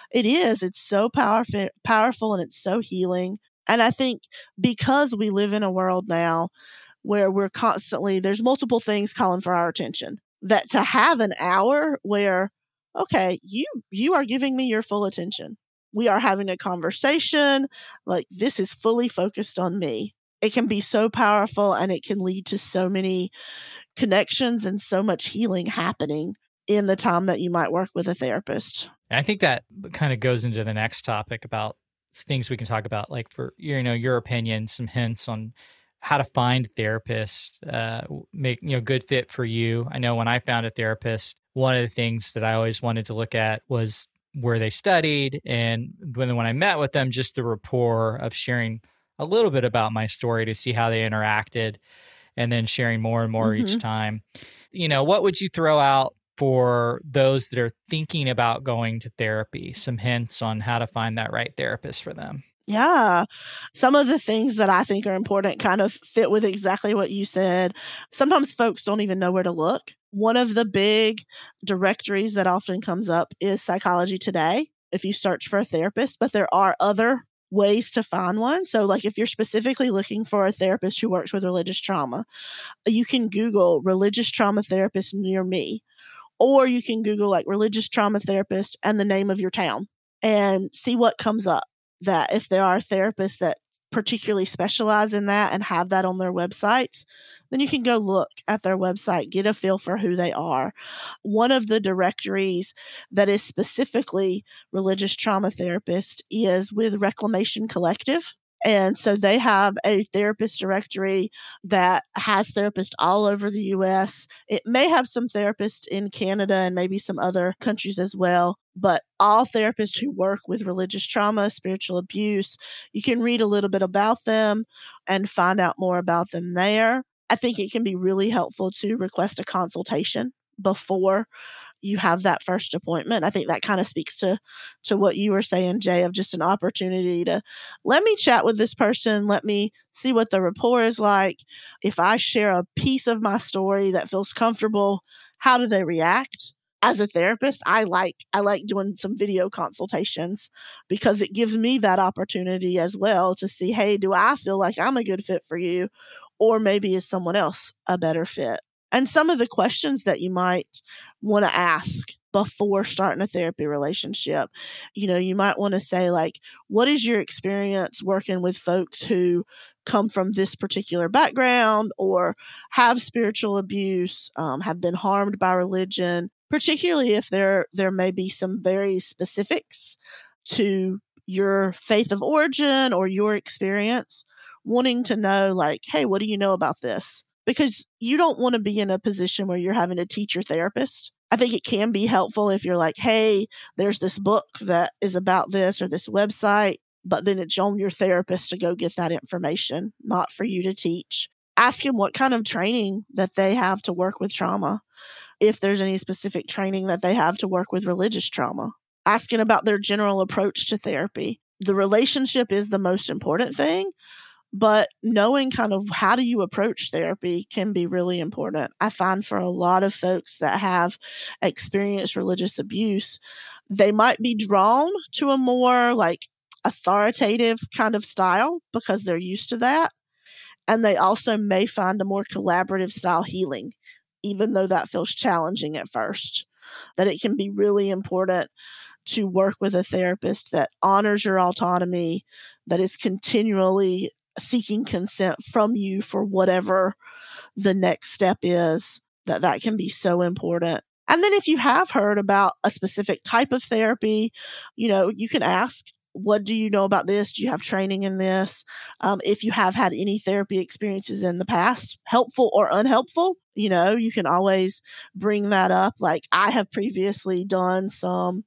It's so powerful and it's so healing. And I think because we live in a world now where we're constantly, there's multiple things calling for our attention, that to have an hour where, okay, you are giving me your full attention. We are having a conversation, like this is fully focused on me. It can be so powerful, and it can lead to so many connections and so much healing happening in the time that you might work with a therapist. I think that kind of goes into the next topic about things we can talk about, like for, your opinion, some hints on how to find a therapist, make, good fit for you. I know when I found a therapist, one of the things that I always wanted to look at was where they studied. And when I met with them, just the rapport of sharing a little bit about my story to see how they interacted, and then sharing more and more each time. What would you throw out for those that are thinking about going to therapy? Some hints on how to find that right therapist for them. Yeah. Some of the things that I think are important kind of fit with exactly what you said. Sometimes folks don't even know where to look. One of the big directories that often comes up is Psychology Today, if you search for a therapist, but there are other ways to find one. So like if you're specifically looking for a therapist who works with religious trauma, you can Google religious trauma therapist near me, or you can Google like religious trauma therapist and the name of your town and see what comes up. That if there are therapists that particularly specialize in that and have that on their websites, then you can go look at their website, get a feel for who they are. One of the directories that is specifically religious trauma therapist is with Reclamation Collective. And so they have a therapist directory that has therapists all over the U.S. It may have some therapists in Canada and maybe some other countries as well, but all therapists who work with religious trauma, spiritual abuse, you can read a little bit about them and find out more about them there. I think it can be really helpful to request a consultation before you have that first appointment. I think that kind of speaks to what you were saying, Jay, of just an opportunity to let me chat with this person. Let me see what the rapport is like. If I share a piece of my story that feels comfortable, how do they react? As a therapist, I like doing some video consultations because it gives me that opportunity as well to see, hey, do I feel like I'm a good fit for you? Or maybe is someone else a better fit? And some of the questions that you might want to ask before starting a therapy relationship, you might want to say, like, what is your experience working with folks who come from this particular background or have spiritual abuse, have been harmed by religion, particularly if there may be some very specifics to your faith of origin or your experience, wanting to know, like, hey, what do you know about this? Because you don't want to be in a position where you're having to teach your therapist. I think it can be helpful if you're like, hey, there's this book that is about this or this website, but then it's on your therapist to go get that information, not for you to teach. Ask him what kind of training that they have to work with trauma, if there's any specific training that they have to work with religious trauma. Asking about their general approach to therapy. The relationship is the most important thing, but knowing kind of how do you approach therapy can be really important. I find for a lot of folks that have experienced religious abuse, they might be drawn to a more like authoritative kind of style because they're used to that. And they also may find a more collaborative style healing, even though that feels challenging at first. That it can be really important to work with a therapist that honors your autonomy, that is continually seeking consent from you for whatever the next step is, that can be so important. And then if you have heard about a specific type of therapy, you can ask, what do you know about this? Do you have training in this? If you have had any therapy experiences in the past, helpful or unhelpful, you can always bring that up. Like, I have previously done some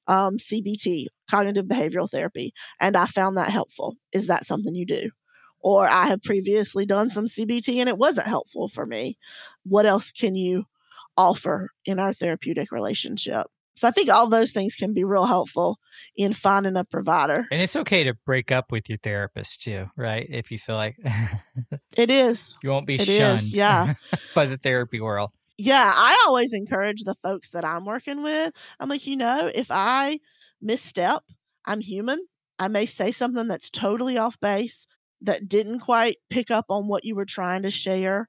CBT, cognitive behavioral therapy, and I found that helpful. Is that something you do? Or I have previously done some CBT and it wasn't helpful for me. What else can you offer in our therapeutic relationship? So I think all those things can be real helpful in finding a provider. And it's okay to break up with your therapist too, right? If you feel like it is. You won't be shunned by the therapy world. Yeah, I always encourage the folks that I'm working with. I'm like, if I misstep, I'm human. I may say something that's totally off base, that didn't quite pick up on what you were trying to share,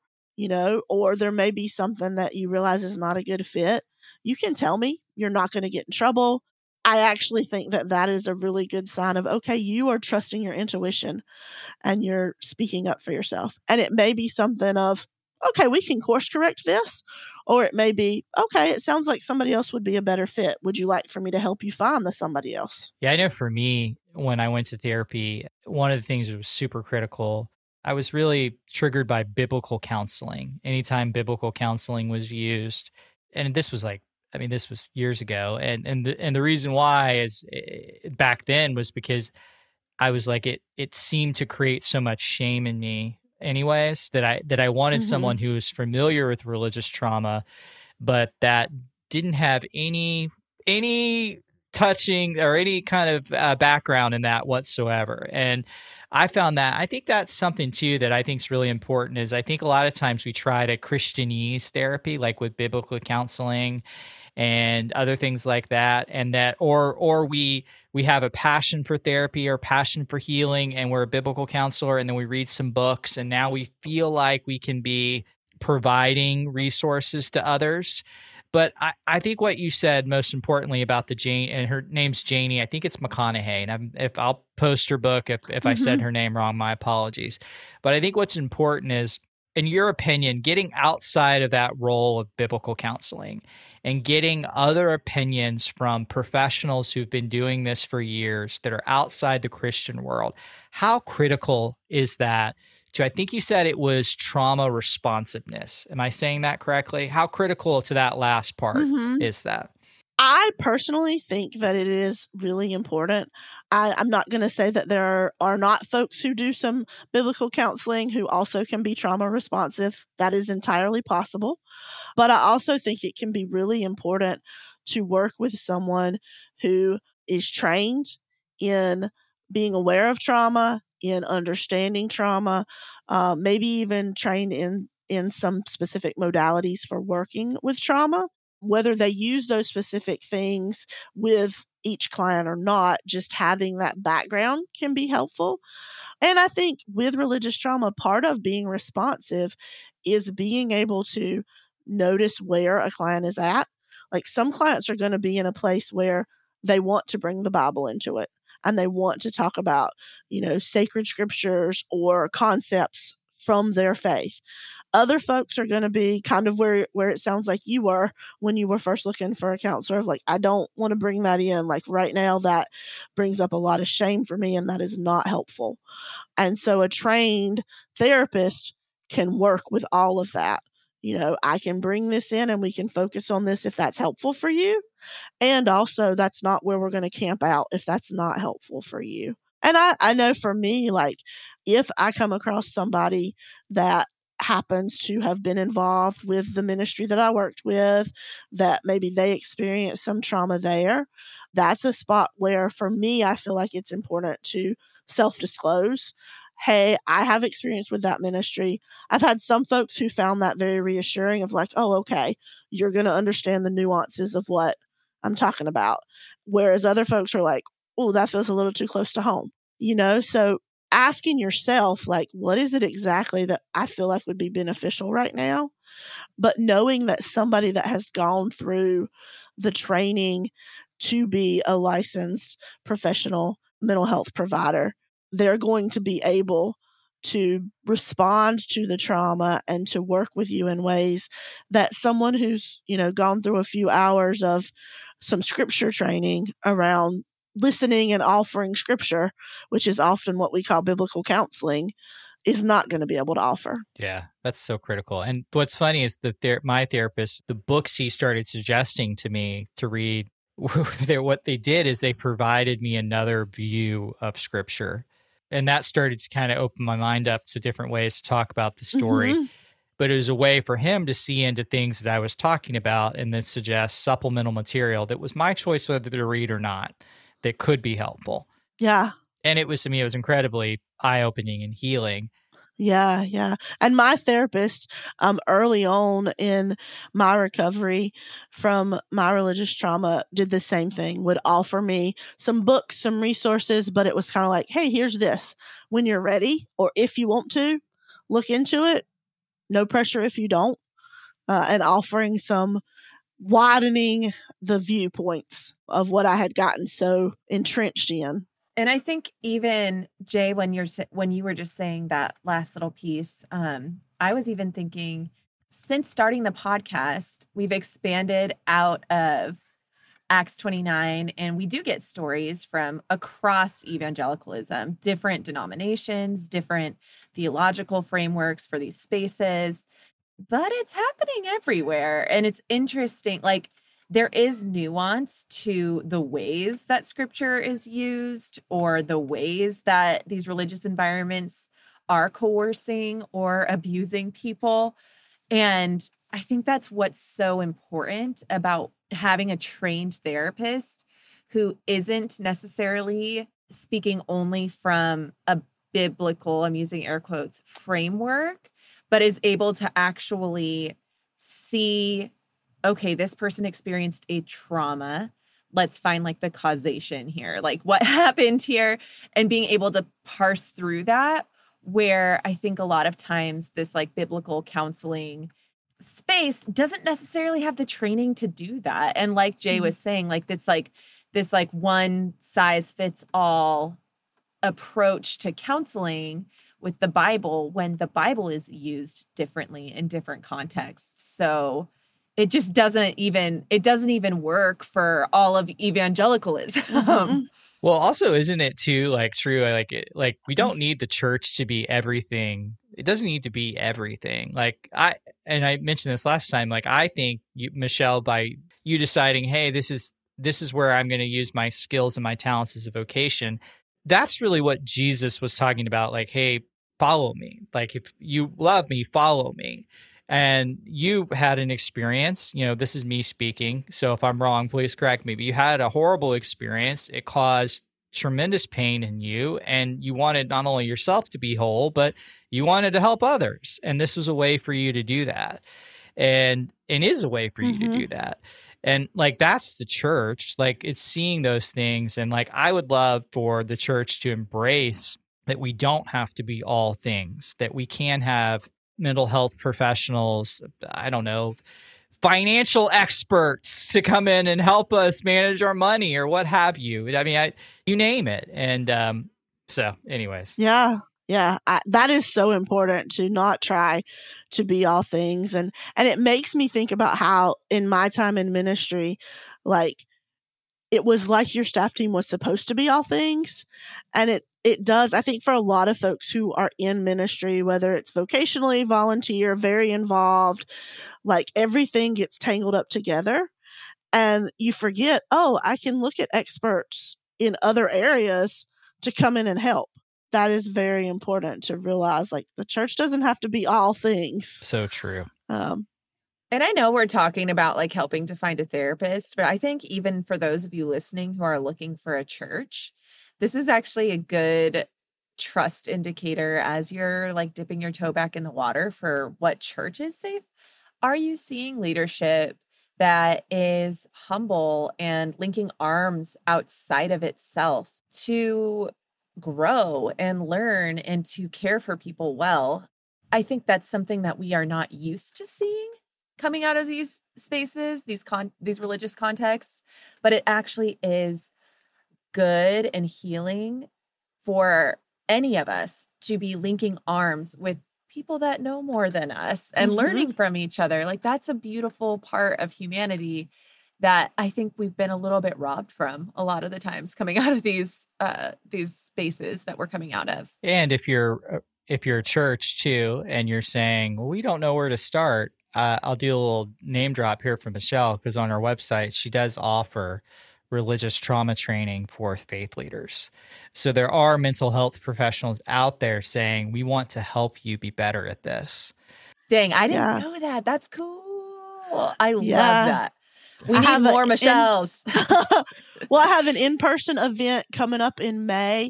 or there may be something that you realize is not a good fit. You can tell me. You're not going to get in trouble. I actually think that is a really good sign of, okay, you are trusting your intuition and you're speaking up for yourself. And it may be something of, okay, we can course correct this. Or it may be, okay, it sounds like somebody else would be a better fit. Would you like for me to help you find somebody else? Yeah, I know for me, when I went to therapy, one of the things that was super critical, I was really triggered by biblical counseling. Anytime biblical counseling was used, and this was years ago. And the reason why is back then was because I was like, it seemed to create so much shame in me anyways, that I wanted someone who was familiar with religious trauma, but that didn't have any touching or any kind of background in that whatsoever. And I found that, I think that's something too that I think is really important, is I think a lot of times we try to Christianese therapy, like with biblical counseling and other things like that, and that or we have a passion for therapy or passion for healing, and we're a biblical counselor, and then we read some books, and now we feel like we can be providing resources to others. But I think what you said most importantly about the Jane, and her name's Janie, I think it's McConaughey, and if I'll post her book if I said her name wrong, my apologies. But I think what's important is, in your opinion, getting outside of that role of biblical counseling and getting other opinions from professionals who've been doing this for years that are outside the Christian world. How critical is that to, I think you said it was trauma responsiveness. Am I saying that correctly? How critical to that last part is that? I personally think that it is really important. I'm not going to say that there are not folks who do some biblical counseling who also can be trauma responsive. That is entirely possible. But I also think it can be really important to work with someone who is trained in being aware of trauma, in understanding trauma, maybe even trained in some specific modalities for working with trauma. Whether they use those specific things with each client or not, just having that background can be helpful. And I think with religious trauma, part of being responsive is being able to notice where a client is at. Like some clients are going to be in a place where they want to bring the Bible into it and they want to talk about, sacred scriptures or concepts from their faith. Other folks are going to be kind of where it sounds like you were when you were first looking for a counselor of like, I don't want to bring that in. Like right now, that brings up a lot of shame for me and that is not helpful. And so a trained therapist can work with all of that. I can bring this in and we can focus on this if that's helpful for you. And also that's not where we're going to camp out if that's not helpful for you. And I know for me, like if I come across somebody that happens to have been involved with the ministry that I worked with, that maybe they experienced some trauma there, that's a spot where for me, I feel like it's important to self-disclose. Hey, I have experience with that ministry. I've had some folks who found that very reassuring of like, oh, okay, you're going to understand the nuances of what I'm talking about. Whereas other folks are like, oh, that feels a little too close to home, So asking yourself, like, what is it exactly that I feel like would be beneficial right now? But knowing that somebody that has gone through the training to be a licensed professional mental health provider, they're going to be able to respond to the trauma and to work with you in ways that someone who's, gone through a few hours of some scripture training around listening and offering scripture, which is often what we call biblical counseling, is not going to be able to offer. Yeah, that's so critical. And what's funny is that my therapist, the books he started suggesting to me to read, what they did is they provided me another view of scripture. And that started to kind of open my mind up to different ways to talk about the story. Mm-hmm. But it was a way for him to see into things that I was talking about and then suggest supplemental material that was my choice whether to read or not, that could be helpful. Yeah. And it was, to me, it was incredibly eye-opening and healing. Yeah. And my therapist, early on in my recovery from my religious trauma, did the same thing, would offer me some books, some resources, but it was kind of like, hey, here's this. When you're ready, or if you want to, look into it. No pressure if you don't. And offering some widening the viewpoints of what I had gotten so entrenched in. And I think even, Jay, when you were just saying that last little piece, I was even thinking, since starting the podcast, we've expanded out of Acts 29, and we do get stories from across evangelicalism, different denominations, different theological frameworks for these spaces, but it's happening everywhere. And it's interesting, like, there is nuance to the ways that scripture is used or the ways that these religious environments are coercing or abusing people. And I think that's what's so important about having a trained therapist who isn't necessarily speaking only from a biblical, I'm using air quotes, framework, but is able to actually see, okay, this person experienced a trauma. Let's find like the causation here, like what happened here, and being able to parse through that, where I think a lot of times this like biblical counseling space doesn't necessarily have the training to do that. And like Jay was saying, like this one size fits all approach to counseling with the Bible, when the Bible is used differently in different contexts. So it just doesn't even work for all of evangelicalism. Mm-hmm. Well, also, isn't it too like true? Like we don't need the church to be everything. It doesn't need to be everything. Like I mentioned this last time, like I think you, Michelle, by you deciding, hey, this is this is where I'm going to use my skills and my talents as a vocation. That's really what Jesus was talking about. Like, hey, follow me. Like, if you love me, follow me. And you had an experience, this is me speaking. So if I'm wrong, please correct me. But you had a horrible experience. It caused tremendous pain in you. And you wanted not only yourself to be whole, but you wanted to help others. And this was a way for you to do that. And is a way for you to do that. And like, that's the church. Like, it's seeing those things. And like, I would love for the church to embrace that we don't have to be all things, that we can have mental health professionals, I don't know, financial experts to come in and help us manage our money or what have you. I mean, you name it. And so anyways. Yeah. Yeah, that is so important, to not try to be all things. And it makes me think about how in my time in ministry, like, it was like your staff team was supposed to be all things. And it does, I think, for a lot of folks who are in ministry, whether it's vocationally, volunteer, very involved, like, everything gets tangled up together. And you forget, I can look at experts in other areas to come in and help. That is very important to realize, like, the church doesn't have to be all things. So true. And I know we're talking about like helping to find a therapist, but I think even for those of you listening who are looking for a church, this is actually a good trust indicator as you're like dipping your toe back in the water for what church is safe. Are you seeing leadership that is humble and linking arms outside of itself to grow and learn and to care for people well? I think that's something that we are not used to seeing coming out of these spaces, these religious contexts, but it actually is good and healing for any of us to be linking arms with people that know more than us and learning from each other. Like, that's a beautiful part of humanity that I think we've been a little bit robbed from a lot of the times coming out of these spaces that we're coming out of. And if you're a church too, and you're saying, well, we don't know where to start, I'll do a little name drop here for Michelle, because on her website, she does offer religious trauma training for faith leaders. So there are mental health professionals out there saying, we want to help you be better at this. Dang, I didn't know that. That's cool. I love that. We need more Michelles. Well, I have an in-person event coming up in May,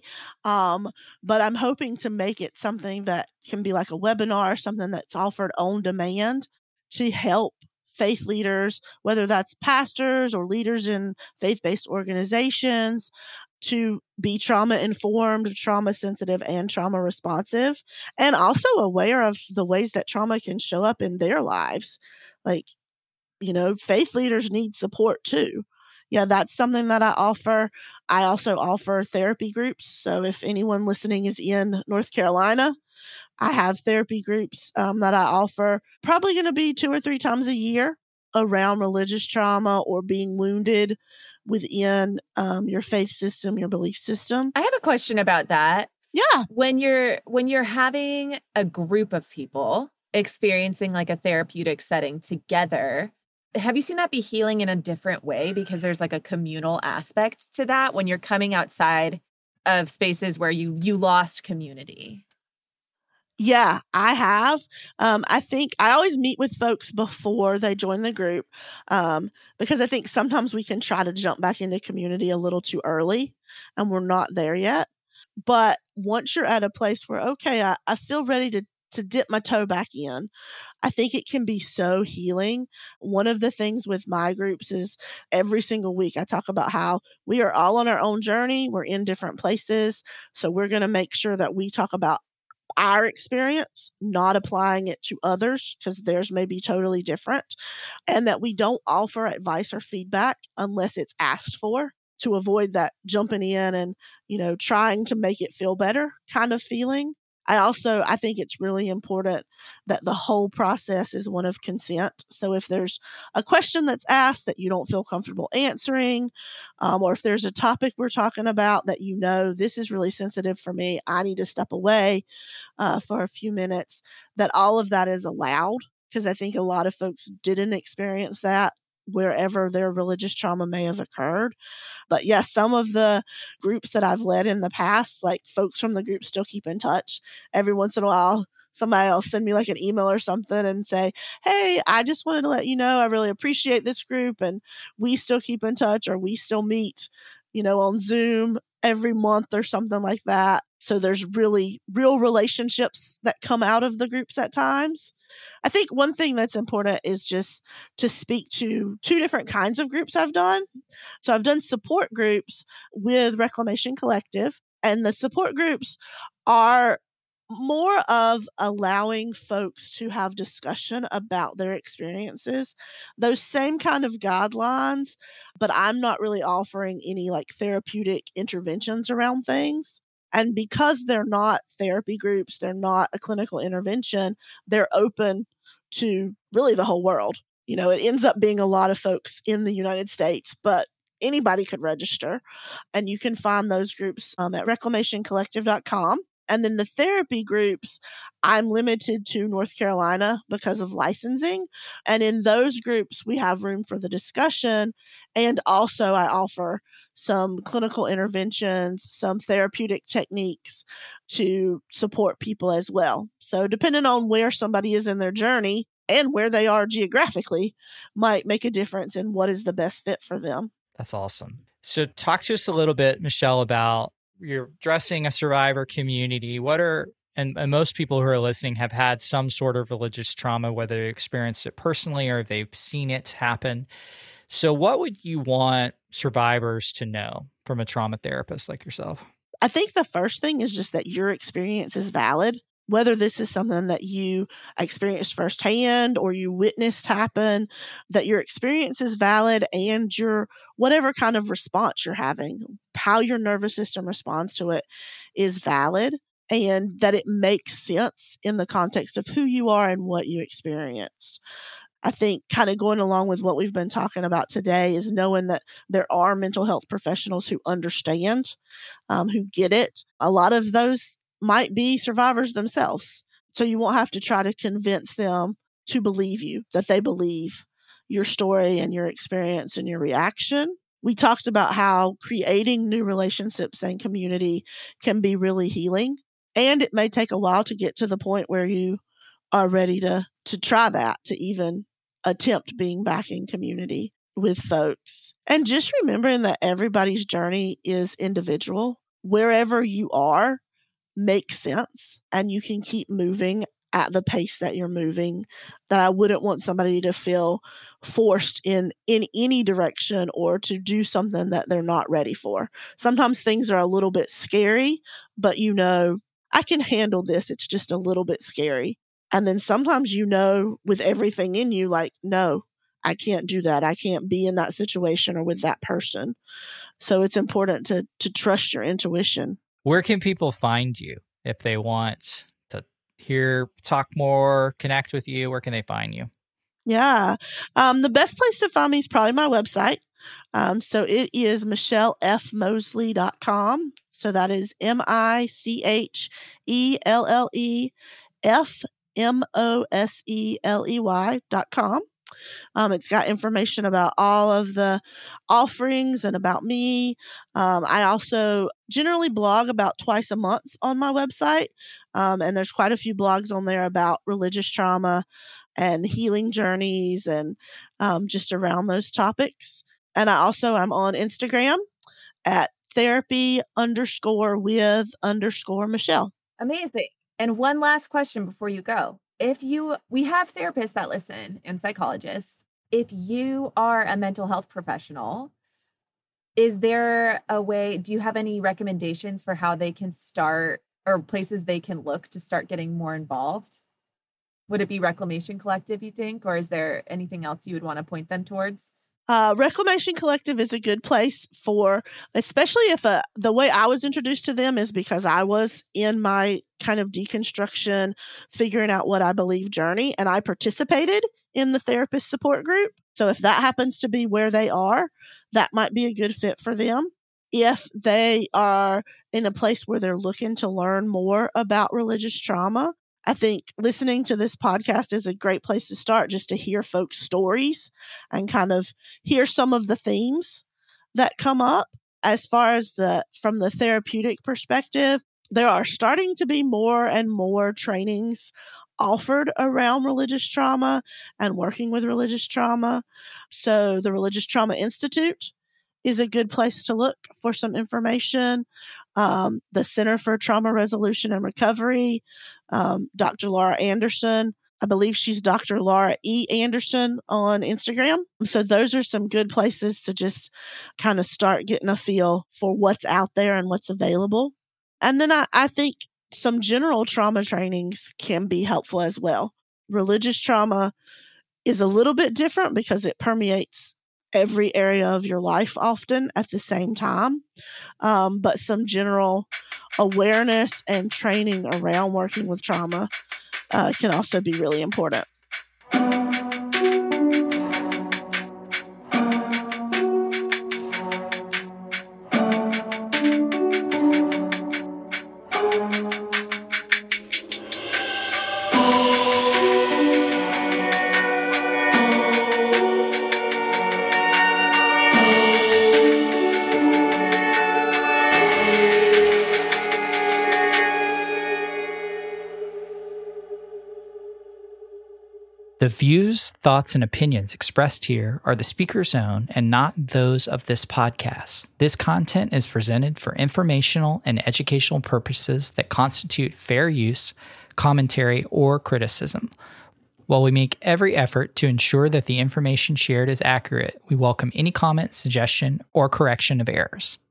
but I'm hoping to make it something that can be like a webinar, something that's offered on demand to help faith leaders, whether that's pastors or leaders in faith-based organizations, to be trauma-informed, trauma-sensitive, and trauma-responsive, and also aware of the ways that trauma can show up in their lives. Like, faith leaders need support too. Yeah, that's something that I offer. I also offer therapy groups. So if anyone listening is in North Carolina, I have therapy groups that I offer, probably going to be 2 or 3 times a year, around religious trauma or being wounded within your faith system, your belief system. I have a question about that. Yeah. When you're having a group of people experiencing like a therapeutic setting together, have you seen that be healing in a different way? Because there's like a communal aspect to that when you're coming outside of spaces where you lost community. Yeah, I have. I think I always meet with folks before they join the group, because I think sometimes we can try to jump back into community a little too early, and we're not there yet. But once you're at a place where, okay, I feel ready to dip my toe back in, I think it can be so healing. One of the things with my groups is every single week I talk about how we are all on our own journey. We're in different places. So we're going to make sure that we talk about our experience, not applying it to others because theirs may be totally different, and that we don't offer advice or feedback unless it's asked for, to avoid that jumping in and, trying to make it feel better kind of feeling. I think it's really important that the whole process is one of consent. So if there's a question that's asked that you don't feel comfortable answering, or if there's a topic we're talking about that this is really sensitive for me, I need to step away for a few minutes, that all of that is allowed, because I think a lot of folks didn't experience that wherever their religious trauma may have occurred. But yes, some of the groups that I've led in the past, like folks from the group still keep in touch. Every once in a while, somebody will send me like an email or something and say, hey, I just wanted to let you know I really appreciate this group, and we still keep in touch, or we still meet, on Zoom every month or something like that. So there's really real relationships that come out of the groups at times. I think one thing that's important is just to speak to two different kinds of groups I've done. So I've done support groups with Reclamation Collective, and the support groups are more of allowing folks to have discussion about their experiences, those same kind of guidelines, but I'm not really offering any like therapeutic interventions around things. And because they're not therapy groups, they're not a clinical intervention, they're open to really the whole world. It ends up being a lot of folks in the United States, but anybody could register. And you can find those groups at reclamationcollective.com. And then the therapy groups, I'm limited to North Carolina because of licensing. And in those groups, we have room for the discussion. And also I offer some clinical interventions, some therapeutic techniques to support people as well. So depending on where somebody is in their journey and where they are geographically might make a difference in what is the best fit for them. That's awesome. So talk to us a little bit, Michelle, about you're addressing a survivor community. And most people who are listening have had some sort of religious trauma, whether they experienced it personally or they've seen it happen. So what would you want survivors to know from a trauma therapist like yourself? I think the first thing is just that your experience is valid. Whether this is something that you experienced firsthand or you witnessed happen, that your experience is valid, and your whatever kind of response you're having, how your nervous system responds to it is valid, and that it makes sense in the context of who you are and what you experienced. I think kind of going along with what we've been talking about today is knowing that there are mental health professionals who understand, who get it. A lot of those might be survivors themselves. So you won't have to try to convince them to believe you, that they believe your story and your experience and your reaction. We talked about how creating new relationships and community can be really healing. And it may take a while to get to the point where you are ready to try that, to even attempt being back in community with folks. And just remembering that everybody's journey is individual. Wherever you are makes sense, and you can keep moving at the pace that you're moving. That I wouldn't want somebody to feel forced in any direction or to do something that they're not ready for. Sometimes things are a little bit scary, but I can handle this. It's just a little bit scary. And then sometimes with everything in you, like, no, I can't do that. I can't be in that situation or with that person. So it's important to trust your intuition. Where can people find you if they want to talk more, connect with you? Where can they find you? Yeah. The best place to find me is probably my website. So it is michellefmosley.com. So that is MichellEFMosley.com. It's got information about all of the offerings and about me. I also generally blog about twice a month on my website. And there's quite a few blogs on there about religious trauma and healing journeys and just around those topics. And I'm on Instagram at therapy_with_Michelle. Amazing. And one last question before you go. We have therapists that listen and psychologists. If you are a mental health professional, is there a way, do you have any recommendations for how they can start or places they can look to start getting more involved? Would it be Reclamation Collective, you think, or is there anything else you would want to point them towards? Reclamation Collective is a good place for, especially if the way I was introduced to them is because I was in my kind of deconstruction, figuring out what I believe journey, and I participated in the therapist support group. So if that happens to be where they are, that might be a good fit for them. If they are in a place where they're looking to learn more about religious trauma, I think listening to this podcast is a great place to start, just to hear folks' stories and kind of hear some of the themes that come up. As far as from the therapeutic perspective, there are starting to be more and more trainings offered around religious trauma and working with religious trauma. So the Religious Trauma Institute is a good place to look for some information. The Center for Trauma Resolution and Recovery, Dr. Laura Anderson. I believe she's Dr. Laura E. Anderson on Instagram. So those are some good places to just kind of start getting a feel for what's out there and what's available. And then I think some general trauma trainings can be helpful as well. Religious trauma is a little bit different because it permeates every area of your life often at the same time. But some general awareness and training around working with trauma can also be really important. The views, thoughts, and opinions expressed here are the speaker's own and not those of this podcast. This content is presented for informational and educational purposes that constitute fair use, commentary, or criticism. While we make every effort to ensure that the information shared is accurate, we welcome any comment, suggestion, or correction of errors.